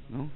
No?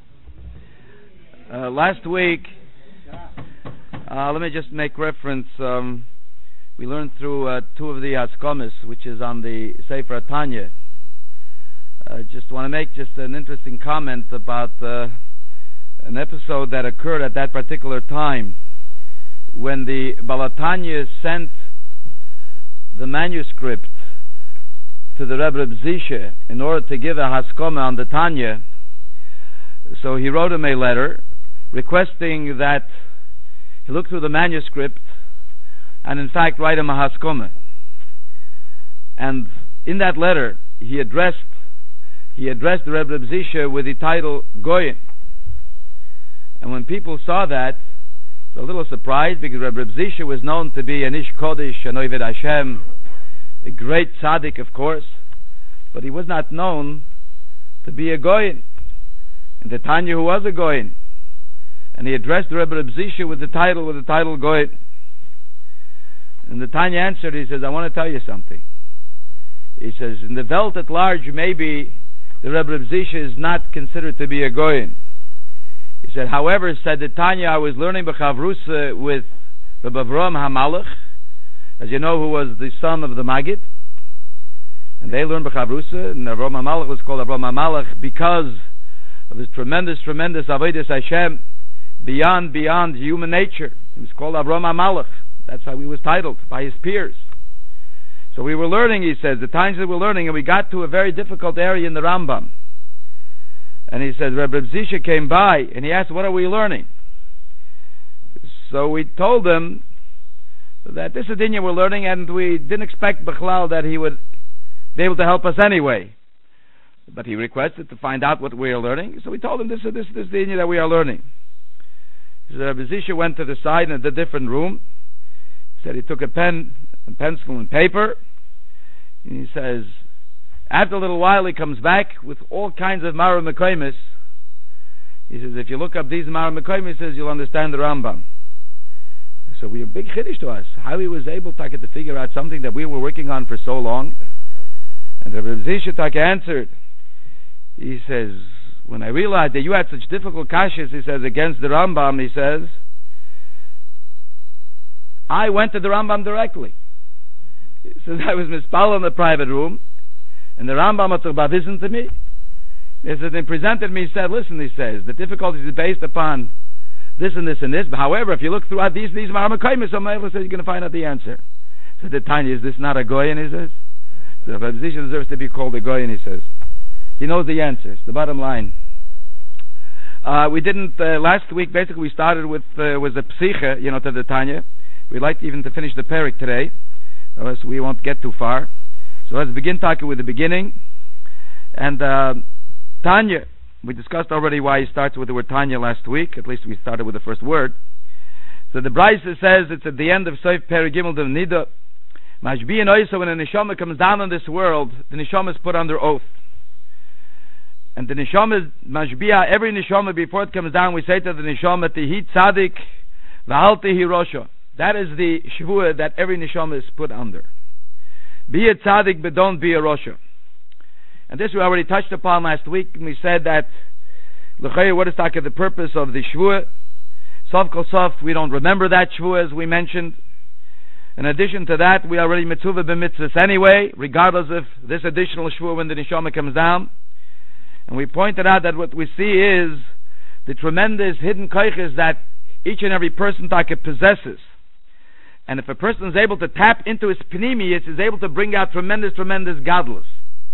Last week, let me just make reference. We learned through two of the Haskamis, which is on the Sefer Tanya. Just want to make just an interesting comment about an episode that occurred at that particular time when the Balatanya sent the manuscript to the Rebbe Zisha in order to give a Haskama on the Tanya. So he wrote him a letter requesting that he look through the manuscript and in fact write him a Haskama. And in that letter he addressed the Rebbe Zisha with the title Goyim. And when people saw that, they were a little surprised, because Rebbe Zisha was known to be an Ish Kodesh, an Oved Hashem, a great tzaddik, of course, but he was not known to be a Goyim. And the Tanya, who was a Goyim, and he addressed the Rebbe Zisha with the title Goyim. And the Tanya answered, he says, I want to tell you something. He says, in the Welt at large, maybe the Rebbe Zisha is not considered to be a Goyim. He said, however, said the Tanya, I was learning B'chavrusa with Rebbe Avraham HaMalach, as you know, who was the son of the Maggid. And they learned B'chavrusa, and Avraham HaMalach was called Avraham HaMalach because of his tremendous Avodas Hashem beyond human nature. He was called Avraham HaMalach. That's how he was titled by his peers. So we were learning, he says, the times that we're learning, and we got to a very difficult area in the Rambam. And he said, Rebbe Zisha came by, and he asked, what are we learning? So we told him that this is the dinya we're learning, and we didn't expect Bechlal that he would be able to help us anyway. But he requested to find out what we are learning, so we told him this is the dinya that we are learning. He said, Rebbe Zisha went to the side in a different room. He said he took a pen, and pencil, and paper, and he says, after a little while he comes back with all kinds of Mara Mekaymis. He says, if you look up these Mara Mekaymis, he says, you'll understand the Rambam. So we have a big chiddush to us, how he was able to figure out something that we were working on for so long. And Rebbe Zisha answered, he says, when I realized that you had such difficult kashas, he says, against the Rambam, he says, I went to the Rambam directly. He says, I was mispal in the private room, and the Rambam had to listen to me. He said, they presented me, he said, listen, he says, the difficulties is based upon this and this and this, but however, if you look throughout these Maramekayim, so Meichel says, you're going to find out the answer. So the Tanya, is this not a Goyen, he says? The Rebbe Zisha deserves to be called a Goyen, he says. He knows the answers, the bottom line. We didn't, last week, basically we started with was a psicha, to the Tanya. We'd like even to finish the parak today, or else we won't get too far. So let's begin talking with the beginning. And Tanya, we discussed already why he starts with the word Tanya last week. At least we started with the first word. So the Brisa says it's at the end of Seif Perek Gimel Dev Nida. Mashbiyan Oisa, when a neshama comes down on this world, the neshama is put under oath. And the neshama is Mashbiya, every neshama before it comes down, we say to the neshama, Tihi Tzadik V'al Tihi Rosha. That is the shvua that every neshama is put under. Be a tzaddik, but don't be a rosha. And this we already touched upon last week, and we said that what is the purpose of the shvua? Sof kol sof, we don't remember that shvua, as we mentioned. In addition to that, we already mitzvah b'mitzvahs anyway, regardless of this additional shvua when the neshama comes down. And we pointed out that what we see is the tremendous hidden koiches that each and every person possesses. And if a person is able to tap into his pnimius, is able to bring out tremendous gadlus.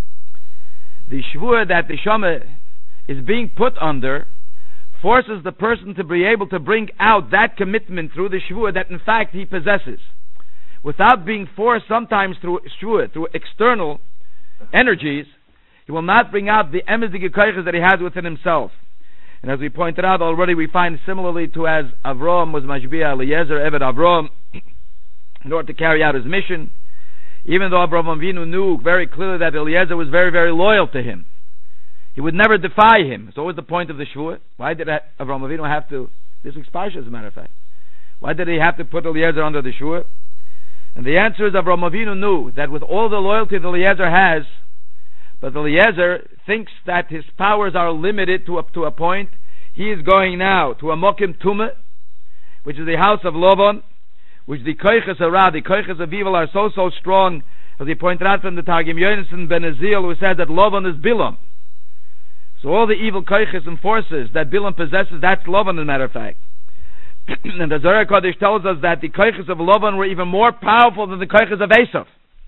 The shvua that the shama is being put under forces the person to be able to bring out that commitment through the shvua that in fact he possesses, without being forced sometimes through shvua, through external energies. He will not bring out the emezik koiches that he has within himself. And as we pointed out already, we find similarly to as Avraham was Mashbiya Eliezer Eved Avraham in order to carry out his mission, even though Avraham Avinu knew very clearly that Eliezer was very, very loyal to him. He would never defy him. It's always the point of the shvua. Why did Avraham Avinu have to, this week's parsha as a matter of fact, why did he have to put Eliezer under the shvua? And the answer is Avraham Avinu knew that with all the loyalty that Eliezer has, But Eliezer thinks that his powers are limited to up to a point. He is going now to a Mokim Tumah, which is the house of Lavan, which the koiches of Ra, the koiches of evil are so strong, as he pointed out from the Targum Yonason Ben Azil, who said that Lavan is Bilam. So all the evil koiches and forces that Bilam possesses, that's Lavan, as a matter of fact. And the Zohar Kodesh tells us that the koiches of Lavan were even more powerful than the koiches of Esav.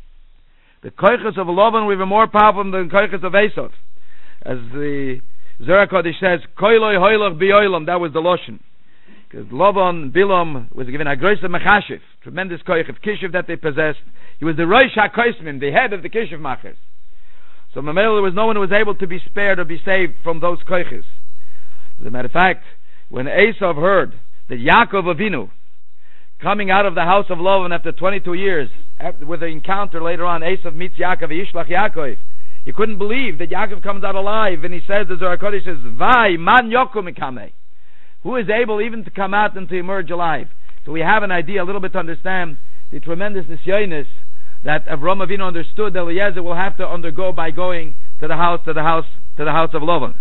The koiches of Lavan were even more powerful than the koiches of Esav. As the Zohar Kodesh says, Koiloi hoilach bioilam, that was the Loshen. Because Lavan, Bilam, was given a grace of Mechashiv, tremendous koich of Kishiv that they possessed. He was the Rosh HaKoismin, the head of the Kishiv Machers. So Mamela, there was no one who was able to be spared or be saved from those koiches. As a matter of fact, when Esav heard that Yaakov Avinu, coming out of the house of Lavan after 22 years, with the encounter later on, Esav meets Yaakov, Yishlach Yaakov. He couldn't believe that Yaakov comes out alive, and he says, the Zohar Kodesh says, Vai, man yokum ikame. Who is able even to come out and to emerge alive? So we have an idea, a little bit to understand the tremendous nisyonis that Avraham Avinu understood that Eliezer will have to undergo by going to the house of Lavan.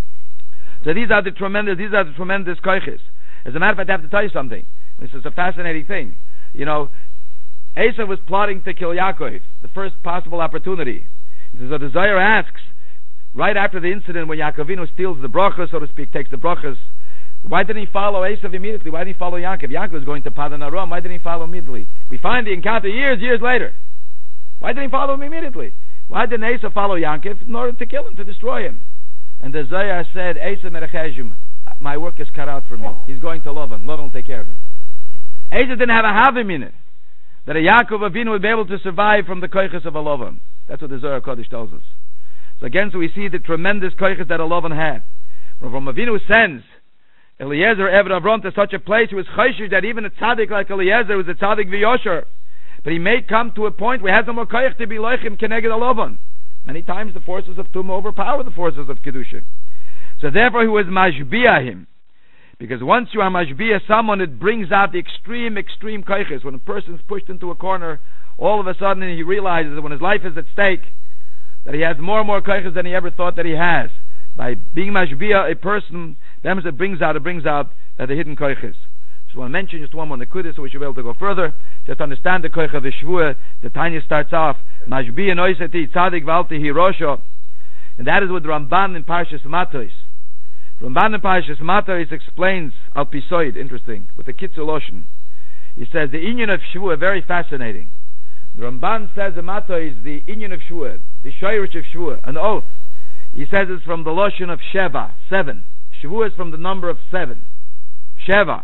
So these are the tremendous koiches. As a matter of fact, I have to tell you something. This is a fascinating thing. You know, Esav was plotting to kill Yaakov, the first possible opportunity. So the Zohar asks, right after the incident when Yaakovinu steals the brachas, so to speak, takes the brachas, why didn't he follow Esav immediately? Why didn't he follow Yaakov? Yaakov was going to Padan Aram. Why didn't he follow immediately? We find the encounter years later. Why didn't he follow him immediately? Why didn't Esav follow Yaakov? In order to kill him, to destroy him. And the Zohar said, Esav merechejum, my work is cut out for me. He's going to Lavan. Lavan will take care of him. Esav didn't have a havim in it, that a Yaakov Avinu would be able to survive from the koiches of a Lavan. That's what the Zohar Kodesh tells us. So again, so we see the tremendous koiches that a Lavan had. From Avinu sends Eliezer Eved Avram to such a place, he was chayshish that even a tzaddik like Eliezer was a tzaddik v'yosher. But he may come to a point where he has no more koich to be loichim keneged a Lavan. Many times the forces of Tumah overpower the forces of Kedusha. So therefore he was mashbiah him. Because once you are mashbiah someone, it brings out the extreme koiches. When a person is pushed into a corner, all of a sudden he realizes that when his life is at stake, that he has more and more koiches than he ever thought that he has. By being mashbiah a person, it brings out the hidden koiches. Just want to mention just one more nekudah so we should be able to go further. Just to understand the koich of the shvuah, the Tanya starts off, mashbiah noiseti tzadik v'alti hirosho, and that is with Ramban in Parshas Matos. Ramban in Parshas Matos explains al pisoid, interesting, with the Kitzur Loshen. He says the inyan of shvuah, very fascinating. The Ramban says the Matos, the inyan of shvuah, the shoyrish of shvuah, an oath. He says it's from the Loshen of Sheva, 7. Shvuah is from the number of 7. Sheva,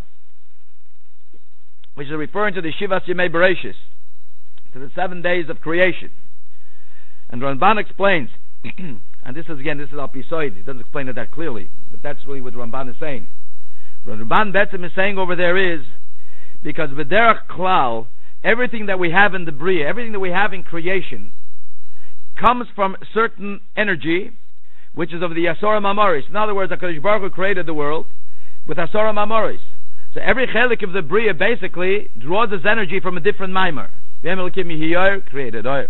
which is referring to the Shivas Yemei Bereshis, to the 7 days of creation. And Ramban explains, and this is Al Pisoid, he doesn't explain it that clearly, but that's really what Ramban is saying. What Ramban Betzim is saying over there is, because B'derech Klal, everything that we have in the Bria, everything that we have in creation, comes from certain energy, which is of the Asora Mamoris. In other words, HaKadosh Baruch Hu created the world with Asora Mamoris. So every chelik of the Bria basically draws its energy from a different mimer. Created oil.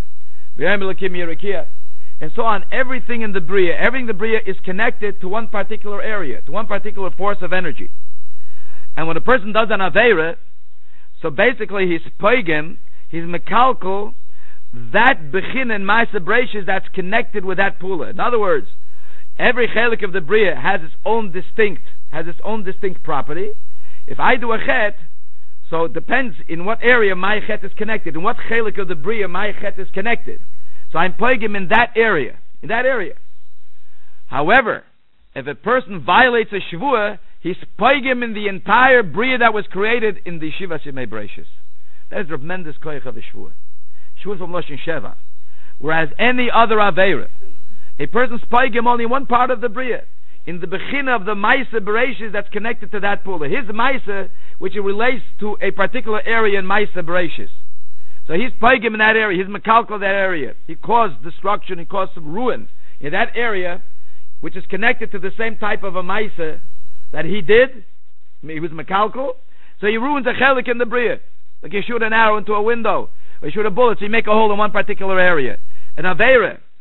And so on. Everything in the Bria is connected to one particular area, to one particular force of energy. And when a person does an Aveira, so basically he's poigim, he's mekalkal, that bechin and ma'aseh bereishis that's connected with that pula. In other words, every chelik of the Bria has its own distinct property. If I do a chet, so it depends in what area my chet is connected, in what chelik of the Bria my chet is connected. So I'm poigim in that area. However, if a person violates a shvuah, he's poigim in the entire Bria that was created in the Shivas Yemei Bereshis. That is tremendous koich of the shvuah. Shvuah from Loshen Sheva. Whereas any other Aveira, a person's poigim only one part of the Bria, in the bechina of the Maisa Bereshis that's connected to that pula. His Maisa, which relates to a particular area in Maisa Bereshis. So he's poigim in that area, he's mekalkal that area. He caused destruction, he caused some ruin in that area, which is connected to the same type of a Maisa that he did. He was mekalkal. So he ruins a chelik in the Bria. Like you shoot an arrow into a window, or you shoot a bullet, so you make a hole in one particular area. An Aveira,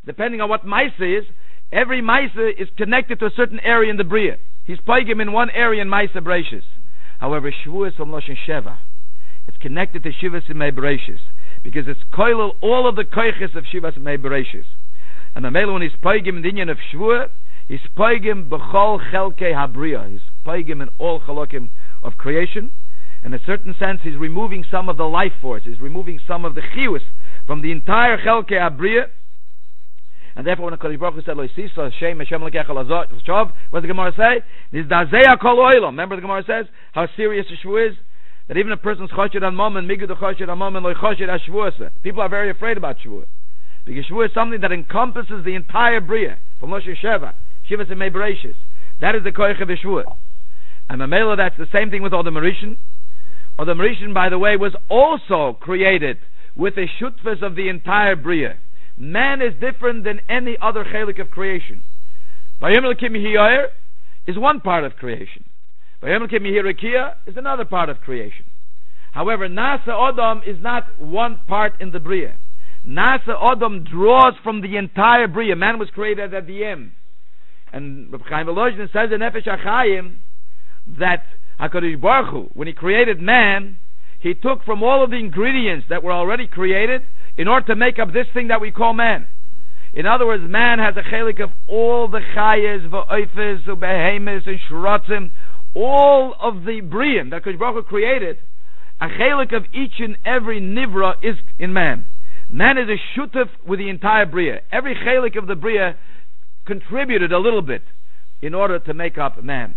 depending on what Maisa is, every Maisa is connected to a certain area in the Bria. He's Paigim in one area in Maisa Bereishis. However, Shavuos from Loshen Sheva, it's connected to Shivas Yemei Bereishis, because it's koilel all of the koiches of Shivas Yemei Bereishis. And the Mele, when he's Paigim in the Inyan of Shavuot, he's Paigim b'chol chelkei habriya. He's Paigim in all chalokim of creation. In a certain sense, he's removing some of the life force. He's removing some of the chiyus from the entire chelkei habriya. And therefore, when HaKadosh Baruch Hu said, "Lo yisisa Hashem Hashem lekecha l'shov," what does the Gemara say? Nizdazeya kol oilam. Remember, the Gemara says how serious the Shavuot is. That even a person's choshed on moment, migud choshed on moment, lo choshed Shavuot. People are very afraid about Shavuot, because Shavuot is something that encompasses the entire bria from Loshen Sheva, Shivas Yemei Bereishis. That is the koich of the Shavuot. And Mamela, that's the same thing with Odom Rishon. Odom Rishon, by the way, was also created with a shutfas of the entire bria. Man is different than any other chelik of creation. Vayom Elokim Hiyar is one part of creation. Vayom Elokim Hirakia is another part of creation. However, Nasa Odom is not one part in the bria. Nasa Odom draws from the entire bria. Man was created at the end. And Reb Chaim Volozhin says in Nefesh HaChaim that HaKadosh Baruch Hu, when he created man, he took from all of the ingredients that were already created in order to make up this thing that we call man. In other words, man has a chelik of all the chayes, v'oifes, u'behemes, and shrotzim, all of the briim that HaKadosh Baruch Hu created. A chelik of each and every nivra is in man. Man is a shutuf with the entire bria. Every chelik of the bria contributed a little bit in order to make up man.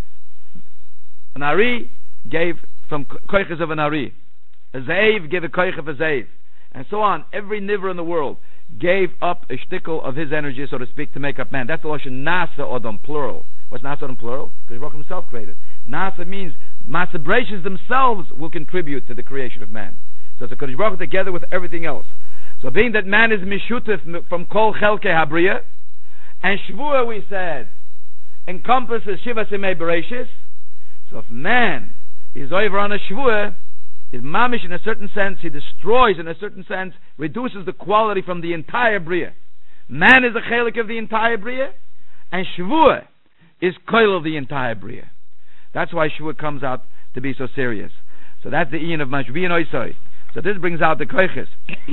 An Ari gave from koiches of an Ari. A Ze'ev gave a koich of a Ze'ev. And so on. Every nivra in the world gave up a shtickle of his energy, so to speak, to make up man. That's the Lashon Nasa Odom, plural. What's Nasa Odom, plural? Because Baruch himself created. Nasa means Masa Bereishis themselves will contribute to the creation of man. So it's a Kodesh Baruch together with everything else. So being that man is Mishutif from Kol Chelke Habriya, and Shavuot, we said, encompasses Shivas Yemei Bereishis. So if man is over on a Shavuot, is mamish in a certain sense, he destroys in a certain sense, reduces the quality from the entire Bria. Man is a chelik of the entire Bria, and Shavuot is koil of the entire Bria. That's why Shavuot comes out to be so serious. So that's the Ian of Mashbi and Oisoi. So this brings out the koiches.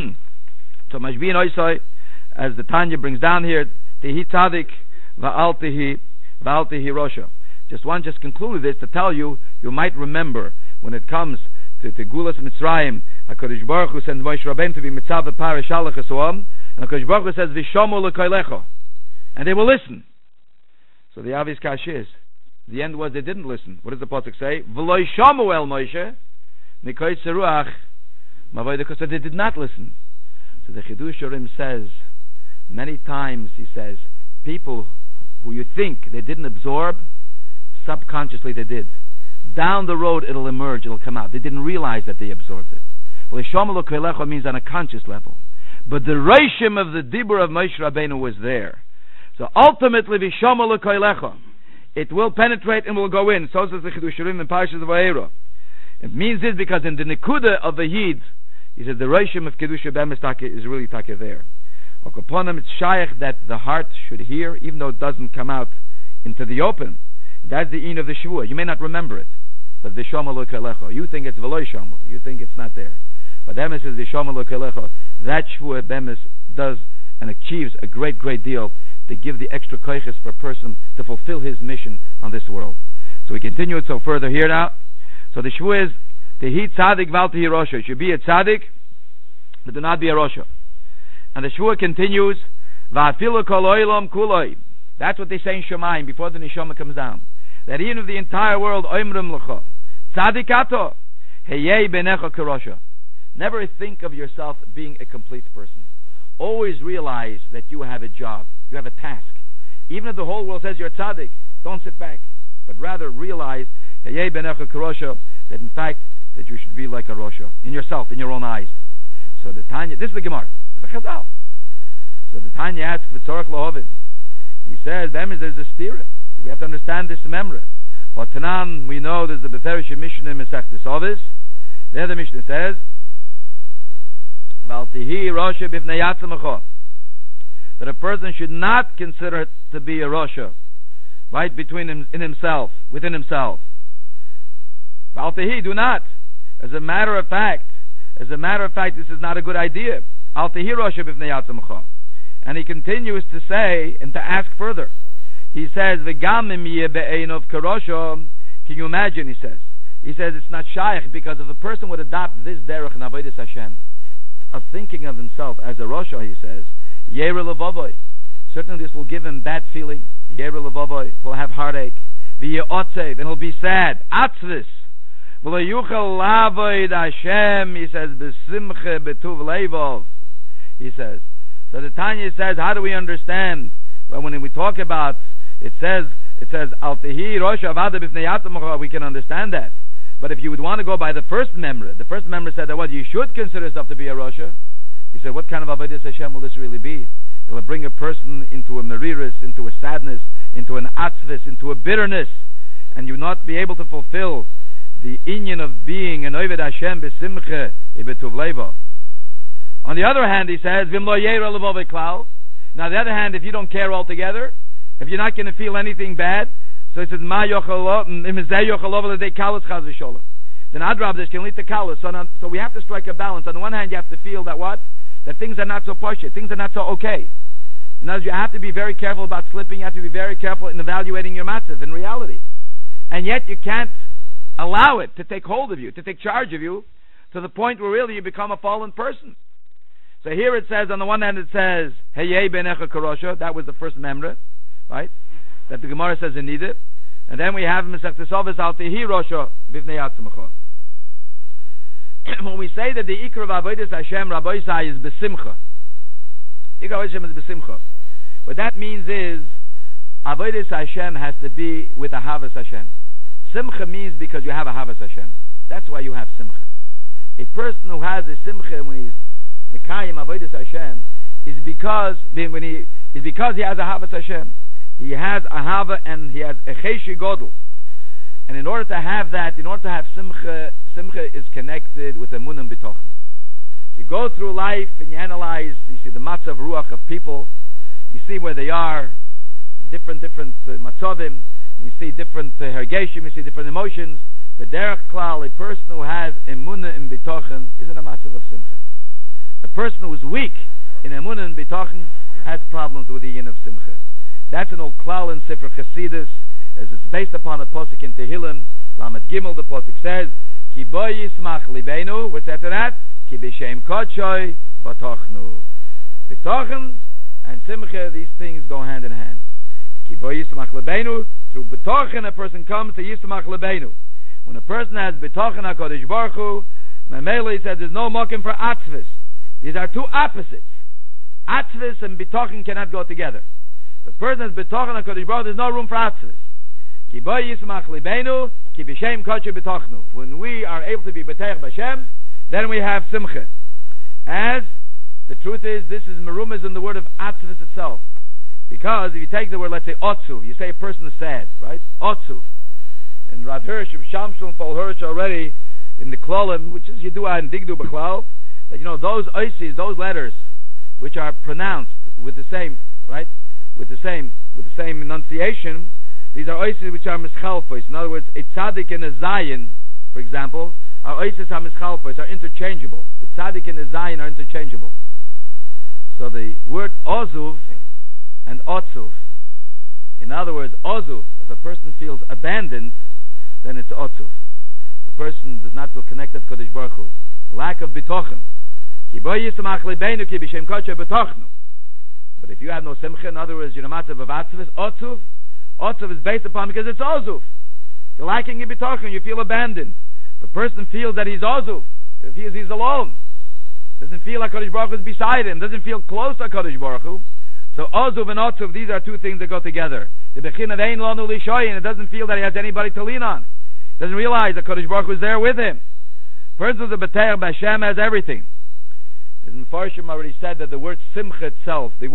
So Mashbi and Oisoi, as the Tanya brings down here, Tehi Tzadik Va'al Tehi Rosha. Just concluded this to tell you, you might remember when it comes to Gulas Mitzrayim, HaKadosh Baruch Hu sends Moshe Rabbeinu to be Mitzav V'Parish Shalach Esoam, and HaKadosh Baruch Hu says Vishomu L'Koilecho, and they will listen. So the obvious kash is, the end was they didn't listen. What does the pasuk say? V'lo Yishomu El Moshe Mikoi Tzeruach Mavoideko. So they did not listen. So the Chidush Urim says many times, he says, people who you think they didn't absorb, subconsciously they did. Down the road it'll emerge, it'll come out. They didn't realize that they absorbed it. Well, Yishomu L'Koilecho means on a conscious level. But the reishim of the dibur of Moshe Rabbeinu was there. So ultimately, Yishomu L'Koilecho, it will penetrate and will go in. So says the Chidush Urim in Parashas Vayero. It means this because in the Nekuda of the Yid, he said the reishim of Kedusha Be'emes Taka is really Taka there. Upon him, it's shaykh that the heart should hear, even though it doesn't come out into the open. That's the in of the Shavuot. You may not remember it, but Vishomu L'Koilecho. You think it's V'lo Yishomu. You think it's not there. But Emes is Vishomu L'Koilecho. That Shavuot Emes does and achieves a great, great deal to give the extra koiches for a person to fulfill his mission on this world. So we continue it so further here now. So the Shavuot is Tehi Tzadik Val Tehi Rosha. It should be a Tzadik, but do not be a Rosha. And the Shavuot continues, Va'afilu Kol Olam Kuloi. That's what they say in Shemayim before the Neshama comes down. That even of the entire world, Oimrim L'cha, Tzadikato, Heyei Benecha Kerosha. Never think of yourself being a complete person. Always realize that you have a job, you have a task. Even if the whole world says you're tzaddik, don't sit back, but rather realize, Heyei Benecha Kerosha, that in fact, that you should be like a Rosha, in yourself, in your own eyes. So the Tanya, this is the Gemara, this is the Chazal. So the Tanya asks, V'tzorach Lohovin. He says, there's a stira. We have to understand this memra. Hotanan, we know there's the Beferish Mishnah in Mesechtes Ovis. There the Mishnah says, Valtihi Rosha Bifnei Yatzamacho. that a person should not consider it to be a Rosha, right, within himself. Al-Tahi, do not. As a matter of fact, this is not a good idea. Al-Tahi Rosha b'fnei atzmacha. And he continues to say, and to ask further. He says, V'gam im yeh be'einov karosha. Can you imagine, he says, it's not shaykh, because if a person would adopt this derech in Avodas Hashem, of thinking of himself as a Rosha, he says, Yera levavoy. Certainly this will give him bad feeling. Yera levavoy. He'll have heartache. V'yeh otzev. And he'll be sad. Atzvis. V'lo yuchel lavoid Hashem. He says, B'simche b'tuv levov. He says. So the Tanya says, how do we understand? Well, when we talk about, it says, Al-Tahi Rosh Avada B'fnei Atzmacha, we can understand that. But if you would want to go by the first member said that what you should consider yourself to be a Rosha. He said, what kind of Avodas Hashem will this really be? It will bring a person into a meriris, into a sadness, into an atzvis, into a bitterness, and you will not be able to fulfill the inyan of being an Oved Hashem b'simche ibetuv levov. On the other hand, he says, Vim lo yera levov klal. Now, on the other hand, if you don't care altogether, if you're not going to feel anything bad, so he says, Ma yochalov, imizeh yochalov l'dei kalos chaz v'sholem. Then Adrab, this can lead to kalos. So we have to strike a balance. On the one hand, you have to feel that what? That things are not so poshut, things are not so okay. In other words, you have to be very careful about slipping, you have to be very careful in evaluating your matzav in reality. And yet you can't allow it to take hold of you, to take charge of you, to the point where really you become a fallen person. So here it says, on the one hand it says, Heyei benecha karosha, that was the first memra, right? That the Gemara says in Nideh. And then we have Masechta Sovos Al-Tahi Rosha b'fnei atzmacha. When we say that the Ikar of Avodas Hashem, Rabbi Yisai, is besimcha. Ikar of Hashem is besimcha. What that means is, Avodas Hashem has to be with Ahavas Hashem. Simcha means because you have Ahavas Hashem. That's why you have Simcha. A person who has a Simcha when he's Mekayim Avodas Hashem is because he has Ahavas Hashem. He has Ahava and he has Echeshi Godel. And in order to have that, in order to have Simcha, Simcha is connected with Emunah and Bitochen. If you go through life and you analyze, you see the matzav ruach of people, you see where they are, different matzavim, you see different hergeshim, you see different emotions. But derech klal, a person who has Emunah and Bitochen is in a matzav of Simcha. A person who is weak in Emunah and Bitochen has problems with the yin of Simcha. That's an old klal in Sefer Chasidus, as it's based upon a posuk in Tehillim, Lamed Gimel. The posuk says, Ki bo yismach libenu. What's after that? Ki b'shem kodshoy batochnu. Bitochen and Simcha, these things go hand in hand. Ki bo yismach libenu. Through bitochen, a person comes to yismach libenu. When a person has bitochen HaKadosh Baruch Hu, Mamela said there's no mokim for atzvis. These are two opposites. Atzvis and bitochen cannot go together. If a person has bitochen HaKadosh Baruch Hu, there's no room for atzvis. Ki bo yismach libenu, ki b'shem kodshoy b'tochnu. When we are able to be b'teich b'Hashem, then we have simcha. As the truth is, this is merumas in the word of atzvis itself. Because if you take the word, let's say otzuv, you say a person is sad, right? Otzuv. And Rav Hirsch, Shamshul, and Paul Hirsch already in the Klolim, which is Yedua and Digdu B'chlal, that those oises, those letters, which are pronounced with the same, right? With the same enunciation. These are oises which are mischalfos. In other words, a tzaddik and a zayin, for example, are oises ha-mischalfos, are interchangeable. A tzaddik and a zayin are interchangeable. So the word ozuv and otzuv. In other words, ozuv, if a person feels abandoned, then it's otzuv. If a person does not feel connected to Kodesh Baruch Hu, lack of bitochen. But if you have no simcha, in other words, you're a matzav of atzvis, otzuv. Otzuv is based upon because it's ozuv. You're lacking in bitochen, you feel abandoned. If a person feels that he's ozuv, if he's alone, doesn't feel like Kodesh Baruch Hu is beside him, doesn't feel close to Kodesh Baruch Hu. So ozuv and otzuv, these are two things that go together. The bechin of ein lanu lishoyin, it doesn't feel that he has anybody to lean on. Doesn't realize that Kodesh Baruch Hu is there with him. Person who's a b'teich b'Hashem has everything. As Mefarshim already said that the word simcha itself, a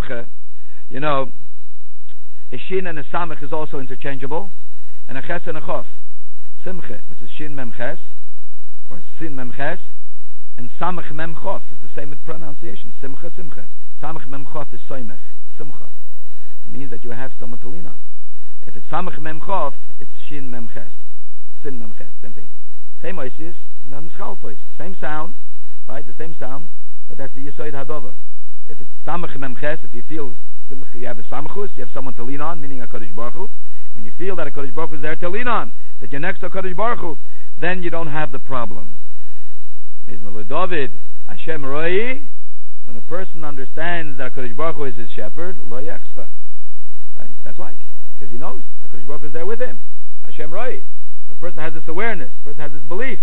shin and a samach is also interchangeable, and a ches and a chof. Simcha, which is shin mem ches, or sin mem ches, And Samach Mem Chof is the same pronunciation. Simcha, Simcha. Samach Mem Chof is Soimech. Simcha. It means that you have someone to lean on. If it's Samach Mem Chof, it's Shin Mem Ches. Sin Mem Ches. Same thing. Same oisis, Mem Schalfois. Same sound, right? The same sound, but that's the Yisoid Hadover. If it's Samach Mem Ches, if you feel you have a Samachus, you have someone to lean on, meaning HaKadosh Baruch Hu. When you feel that HaKadosh Baruch Hu is there to lean on, that you're next to HaKadosh Baruch Hu, then you don't have the problem. Mizmor David, Hashem Roi, when a person understands that HaKadosh Baruch Hu is his shepherd, Lo Yechsva. Right? That's why, because he knows HaKadosh Baruch Hu is there with him. Hashem Roi. If a person has this awareness, a person has this belief,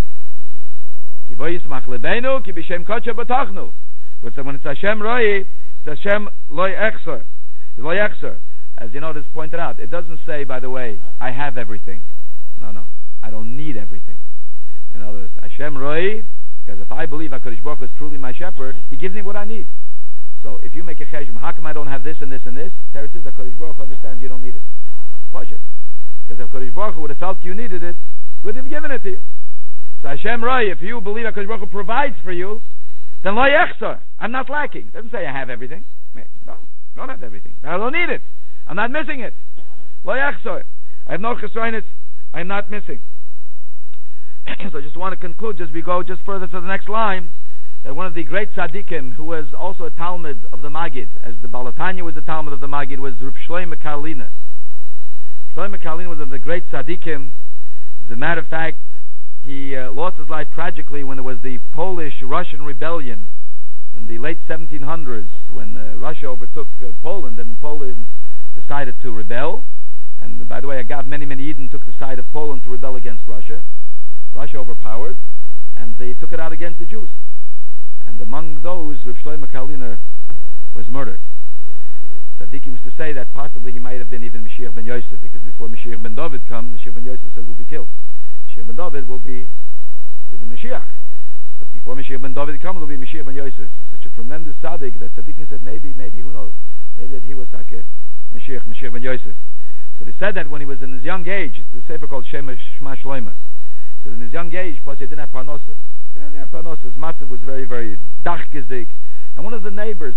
Ki bo yismach lebeinu, ki b'shem kodsha b'tachnu. When it's Hashem Roi, it's Hashem Lo Yechsva. Lo Yechsva. As you notice, pointed out, it doesn't say, by the way, I have everything. No. I don't need everything. In other words, Hashem Roi, because if I believe HaKadosh Baruch Hu is truly my shepherd, He gives me what I need. So if you make a cheshbon, how come I don't have this and this and this? Teretz is HaKadosh Baruch Hu understands you don't need it. Push it. Because if HaKadosh Baruch Hu would have felt you needed it, would have given it to you. So Hashem Roi, if you believe HaKadosh Baruch Hu provides for you, then Lo Yechsar, I'm not lacking. It doesn't say I have everything. No, I don't have everything. But I don't need it. I'm not missing it. Lo Yechsar. I have no chesroinus. I'm not missing. So I just want to conclude, just we go just further to the next line, that one of the great tzaddikim, who was also a Talmud of the Magid, as the Baal HaTanya was the Talmud of the Magid, was Reb Shlomo Karliner. Shlomo Karliner was one of the great tzaddikim. As a matter of fact, he lost his life tragically when there was the Polish-Russian rebellion in the late 1700s, when Russia overtook Poland, and Poland decided to rebel. And by the way, many Yidden took the side of Poland to rebel against Russia. Russia overpowered, and they took it out against the Jews. And among those, Reb Shlomo Karliner was murdered. Tzaddikim used to say that possibly he might have been even Mashiach ben Yosef, because before Mashiach ben David comes, Mashiach ben Yosef says will be killed. Mashiach ben David will be Mashiach. But before Mashiach ben David comes, will be Mashiach ben Yosef. He's such a tremendous tzaddik that Tzaddikim said maybe, who knows, maybe that he was like a Mashiach ben Yosef. So they said that when he was in his young age, it's a sefer called Shema Shloima. So in his young age, plus he didn't have parnosa. He didn't have parnosa. His matzah was very, very dachgezik. And one of the neighbors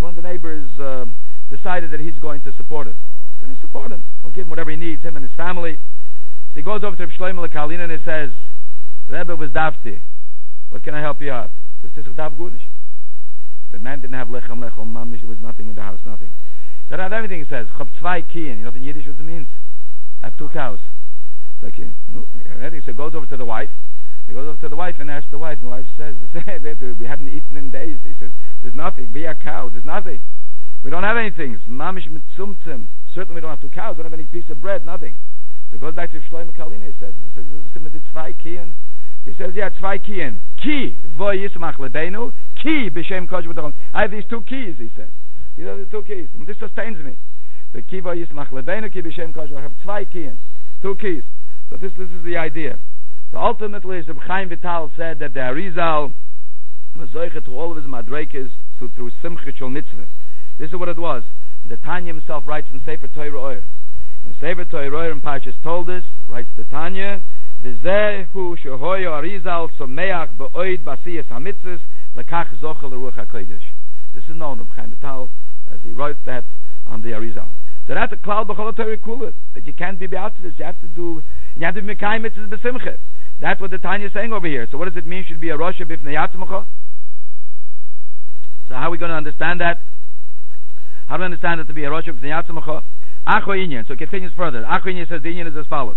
decided that he's going to support him. He's going to support him. He'll give him whatever he needs, him and his family. So he goes over to Reb Shlomo Karliner and he says, Rebbe was dafti. What can I help you out? So he says, Dav Gunish. The man didn't have lechem, mamish. There was nothing in the house, nothing. He said, I have everything, he says. Chop zwei kien. You know in Yiddish what it means? I have 2 cows. So he goes over to the wife. He goes over to the wife and asks the wife. And the wife says, we haven't eaten in days. He says, there's nothing. Be a cow. There's nothing. We don't have anything. Mamish mitzumtzim. Certainly we don't have 2 cows. We don't have any piece of bread. Nothing. So he goes back to Shlomo Karliner. He says, he says, yeah, zwei kien. Ki vo yismach lebeinu. Ki b'shem kodesh b'tachon. I have these 2 keys, he says. These are the 2 keys. And this sustains me. The ki vo yismach lebeinu, ki b'shem kodesh b'tachon. I have zwei kien. 2 keys. So this is the idea. So ultimately, Reb Chaim Vital said that the Arizal was zoichet to all of his madreikes through Simcha Shel Mitzvah. This is what it was. The Tanya himself writes in Sefer Torah Oyer. In Sefer Torah Oyer, in Parshas Toldos, writes the Tanya, V'zehu shehoyo Arizal someach be'oid basiyas hamitzvos lekach zochel l'ruach hakodesh. This is known, Reb Chaim Vital, as he wrote that on the Arizal. So that's a cloud b'chol Torah kula, that you can't be out to this. You have to be mekayim mitzvahs b'simcha. That's what the Tanya is saying over here. So what does it mean? Should be a rosha b'fnei yatzmacha? So how are we going to understand that? How do we understand it to be a rosha b'fnei yatzmacha? Acho inyan. So it continues further. Acho inyan says the inyan is as follows.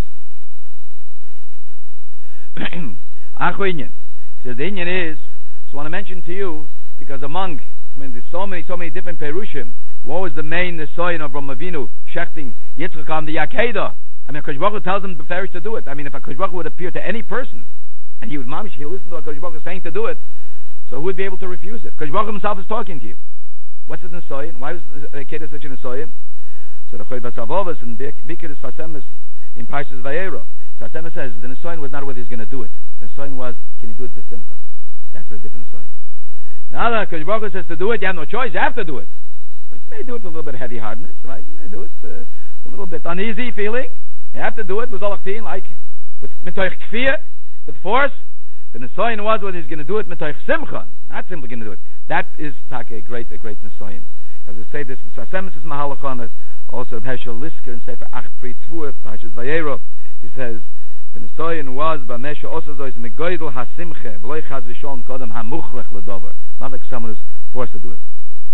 Acho inyan. So the inyan is. So I want to mention to you, because there's so many different perushim. What was the main nesoyin of Avraham Avinu shechting Yitzchak on the Yakedah? I mean, HaKadosh Baruch Hu tells him beferish to do it. I mean, if HaKadosh Baruch Hu would appear to any person, and he would listen to HaKadosh Baruch Hu saying to do it, so who would be able to refuse it? HaKadosh Baruch Hu himself is talking to you. What's the nesoyin? Why was Yakedah such a nesoyin? So the Choy Vasavovas and Bikeres Fasemis in Parshas Vayera. Fasemis says the nesoyin was not whether he's going to do it. The nesoyin was, can he do it b'simcha? That's a different nesoyin. Now that HaKadosh Baruch Hu says to do it, you have no choice. You have to do it. But you may do it with a little bit of heavy-heartedness, right? You may do it a little bit uneasy feeling. You have to do it with olachtin, like with mitoich kfiyah, with force. The Nisayan was what he's going to do it mitoich simcha, not simply going to do it. That is a great Nisayan. As I say, this is Sasemis is Mahalachon, also Reb Heschel Lisker in Sefer Ach Pri Tvur, Parshas Vayero. He says, the Nisayan was Bamesha also zois megoidel hasimche, v'loi chaz v'shon kodem hamuchrech ledover. Not like someone who's forced to do it.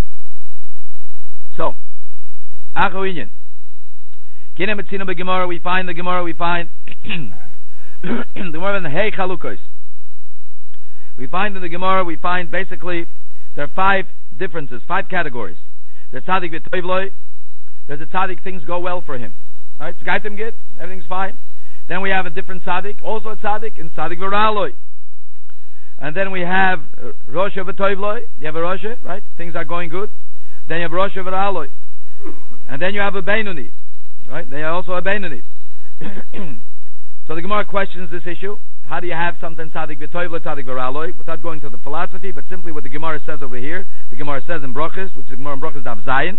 So, Acho Inyan. Kine Metzina b'Gemara, we find the Gemara, the Gemara in the Hey Chalukos. We find in the Gemara, basically, there are 5 differences, 5 categories. There's tzaddik v'toivloi. There's a tzaddik, things go well for him. Right? Tzgaitim git, everything's fine. Then we have a different tzaddik, also a tzaddik, and tzaddik v'raloi. And then we have Rosha v'toivloi. You have a Rosha, right? Things are going good. Then you have Rosha v'raloi. And then you have a Beinoni. Right? Then you have also a Beinoni. So the Gemara questions this issue. How do you have something tzaddik v'toivloi, tzaddik v'raloi, without going to the philosophy, but simply what the Gemara says over here. The Gemara says in Brochus, which is the Gemara in Brochus Daf Zayin.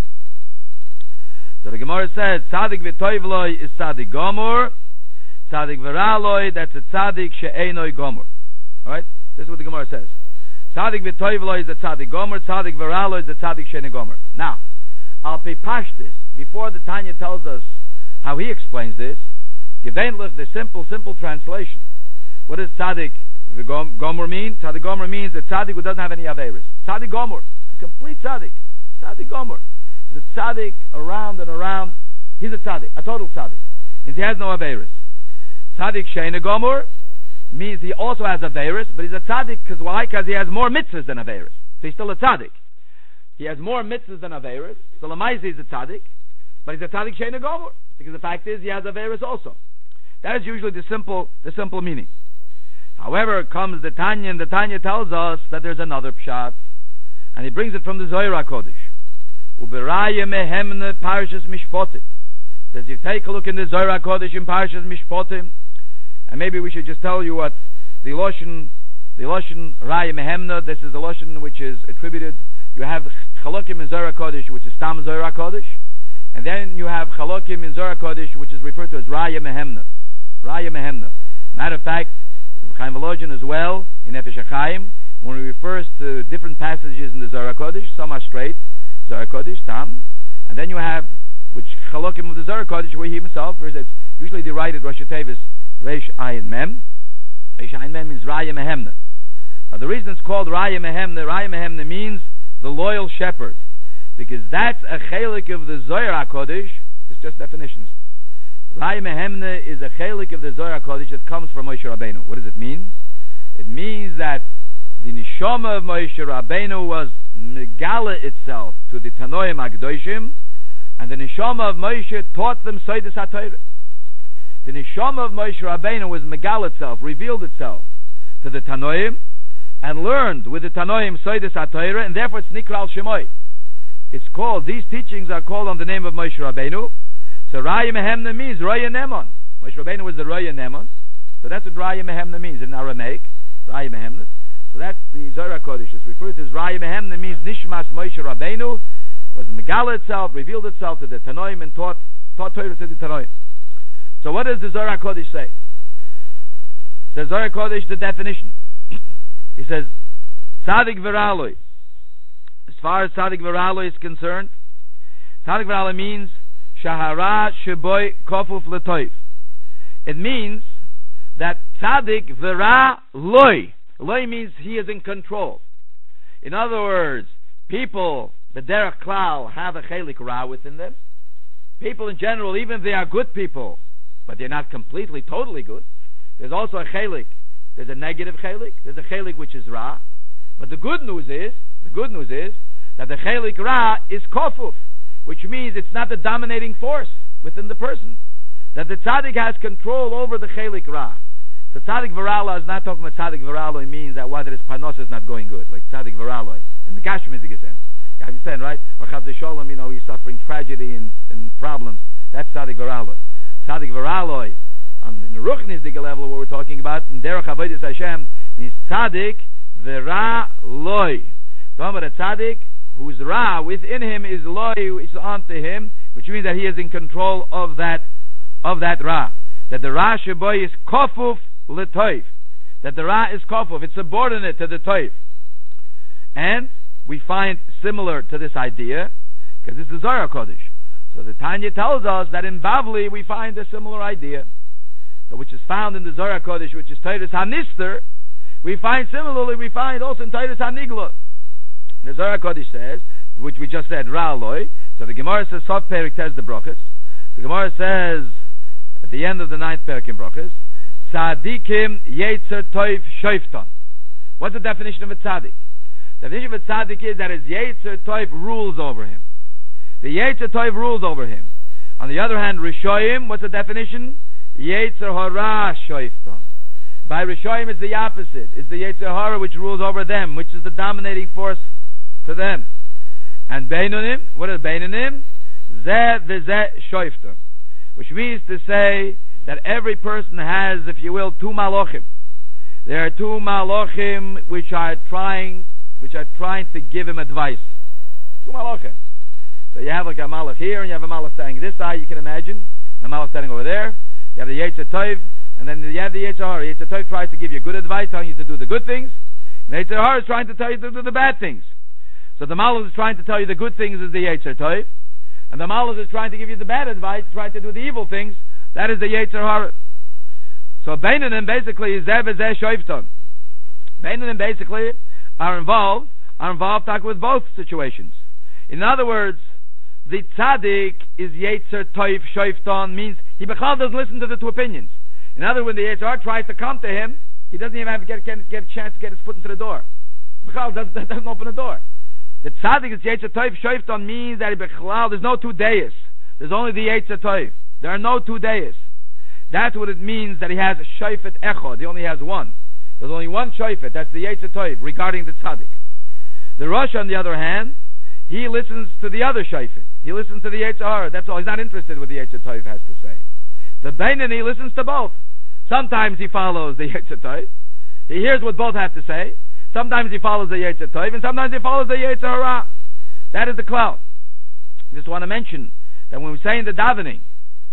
So the Gemara says, tzaddik v'toivloi is tzaddik gomor, tzaddik v'raloi, that's a tzaddik she'enoi gomor. Alright? This is what the Gemara says. Tzaddik v'toivloi is a tzaddik gomor, tzaddik v'raloi is a tzaddik she'enoi gomor. Now, I'll pay pashtis, before the Tanya tells us how he explains this, Gevenlich, the simple translation. What does tzaddik gomer mean? Tzaddik gomer means a tzaddik who doesn't have any averis. Tzaddik gomer, a complete tzaddik. Tzaddik gomer. He's a tzaddik around and around. He's a tzaddik, a total tzaddik. Means he has no averis. Tzaddik sheina gomer means he also has averis, but he's a tzaddik because why? Because he has more mitzvahs than averis. So he's still a tzaddik. He has more mitzvahs than averis. So Lamaisi is a tzaddik, but he's a tzaddik sheina gomer because the fact is he has averis also. That is usually the simple meaning. However, comes the Tanya, and the Tanya tells us that there's another pshat, and he brings it from the Zohar HaKodesh. Uberaya mehemne Parshas Mishpotim. Says you take a look in the Zohar HaKodesh in Parshas Mishpotim, and maybe we should just tell you what the Loshen Raya mehemne. This is the Loshen which is attributed. You have Chalokim in Zohar HaKodesh, which is Stam Zohar HaKodesh, and then you have Chalokim in Zohar HaKodesh, which is referred to as Raya mehemne. Raya mehemne. Matter of fact, Chaim Volozhin as well in Nefesh HaChaim, when he refers to different passages in the Zohar HaKodesh, some are straight, Zohar HaKodesh, Tam, and then you have which Chalokim of the Zohar HaKodesh where he himself, it's usually they write it Rosh Tevis Reish Ayin Mem. Reish Ayin Mem means Raya Mehemne. Now the reason it's called Raya Mehemne means the loyal shepherd, because that's a chelik of the Zohar HaKodesh. It's just definitions. Raya Mehemne is a chelik of the Zohar HaKodesh that comes from Moshe Rabbeinu. What does it mean? It means that the neshama of Moshe Rabbeinu was megala itself to the Tanoim HaKadoshim, and the neshama of Moshe taught them Seidas HaTorah. The neshama of Moshe Rabbeinu was megala itself, revealed itself to the Tanoim, and learned with the Tanoim Seidas HaTorah, and therefore it's Nikra al Shemoi. It's called, these teachings are called on the name of Moshe Rabbeinu. So Raya Mehemne means Raya Nemon. Moshe Rabbeinu was the Raya Nemon. So that's what Raya Mehemne means in Aramaic. Raya Mehemne. So that's the Zohar HaKodesh. It's referred to as Raya Mehemne means Nishmas Moshe Rabbeinu was Megala itself, revealed itself to the Tanoim and taught Torah to the Tanoim. So what does the Zohar HaKodesh say? The Zohar HaKodesh, the definition. He says, Tzadik V'raloi. As far as Tzadik V'raloi is concerned, Tzadik V'raloi means Shahara Sheboy Kofuf Letoif. It means that Tzadik V'ra Loi. Loi means he is in control. In other words, people, the Derech Klal, have a Chelik Ra within them. People in general, even if they are good people, but they're not completely, totally good, there's also a Chelik. There's a negative Chelik. There's a Chelik which is Ra. But the good news is that the Chelik Ra is Kofuf, which means it's not the dominating force within the person. That the tzaddik has control over the chelik ra. So tzaddik v'raloi is not talking about tzaddik v'raloi means that whether his panos is not going good, like tzaddik v'raloi in the Gashmizik sense. You understand, right? Or Chaz Sholem, he's suffering tragedy and problems. That's tzaddik v'raloi. Tzaddik v'raloi in the Ruchnisdik level, what we're talking about, in Derech Avodas Hashem, means tzaddik v'raloi. Talking about a tzaddik whose ra within him is loy, is onto him, which means that he is in control of that ra. That the ra sheboy is kofuf letoif. that the Ra is Kofuf, it's subordinate to the Toiv. And we find similar to this idea, because this is Zohar Kodesh. So the Tanya tells us that in Bavli we find a similar idea, so which is found in the Zohar Kodesh, which is Teiris HaNister. We find also in Teiris HaNigla. The Zohar Kodesh says, which we just said, Ra Loi. So the Gemara says, Sof Perik Tez the Brochus. The Gemara says, at the end of the 9th Perik in Brochus, Tzadikim Yetzer Toiv Shoifton. What's the definition of a tzaddik? The definition of a tzaddik is that his Yetzer Toiv rules over him. The Yetzer Toiv rules over him. On the other hand, Rishoyim, what's the definition? Yetzer Hara Shoifton. By Rishoyim, it's the opposite. It's the Yetzer Hara which rules over them, which is the dominating force to them. And Beinonim, what are Beinonim? Zeh v'zeh Shoifton. Which means to say that every person has, if you will, two Malochim. There are two Malochim which are trying to give him advice. Two Malochim. So you have like a Malach here, and you have a Malach standing this side, you can imagine, and a Malach standing over there. You have the Yetzer Tov, and then you have the Yetzer Hara. Yetzer Tov tries to give you good advice, telling you to do the good things. And the Yetzer Hara is trying to tell you to do the bad things. So the Malach is trying to tell you the good things is the Yetzer Tov, and the Malach is trying to give you the bad advice, trying to do the evil things. That is the Yetzer Hara. So Beinanim basically is Zeh v'zeh Shoifton. Beinanim basically are involved with both situations. In other words, the tzaddik is Yetzer Tov Shoifton, means he bechal doesn't listen to the two opinions. In other words, when the Yetzer Hara tries to come to him, he doesn't even have to get a chance to get his foot into the door. Bechal doesn't open the door. The tzaddik is Yetzer Tov Shoifton means that bechal there's no two deis. There's only the Yetzer Tov. There are no two deis. That's what it means that he has a shofet echad. He only has one. There's only one shofet. That's the Yetzer Tov regarding the tzaddik. The Rosh, on the other hand, he listens to the other shofet. He listens to the Yetzer Hara. That's all. He's not interested in what the Yetzer Tov has to say. The Beinani listens to both. Sometimes he follows the Yetzer Tov. He hears what both have to say. Sometimes he follows the Yetzer Tov, and sometimes he follows the Yetzer Hara. That is the cloud. I just want to mention that when we say in the davening,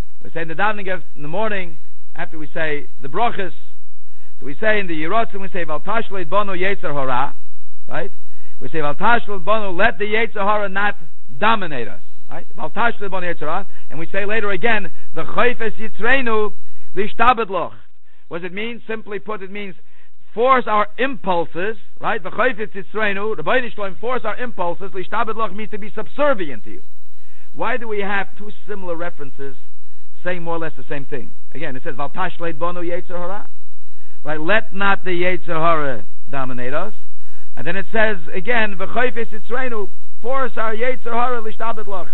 in the morning, after we say the brochus, so we say in the Yerotzim, we say, Val Tashleit Bono Yetzer Hara, right? We say, Val Tashleit Bono, let the Yetzer Hara not dominate us, right? Val Tashleit Bono Yetzer Hara, and we say later again, the Choifes Yitzreinu Lishtabed Loch. What does it mean? Simply put, it means force our impulses, right? The Choifes Yitzreinu, the Bnei Shalom, force our impulses. Lishtabed Loch means to be subservient to you. Why do we have two similar references saying more or less the same thing? Again, it says, Val Tashleit Bono Yetzer Hara. Right? Let not the Yetzer Hara dominate us. And then it says, again, V'choifes Yitzreinu, force our Yetzer Hara Lishtabed Loch.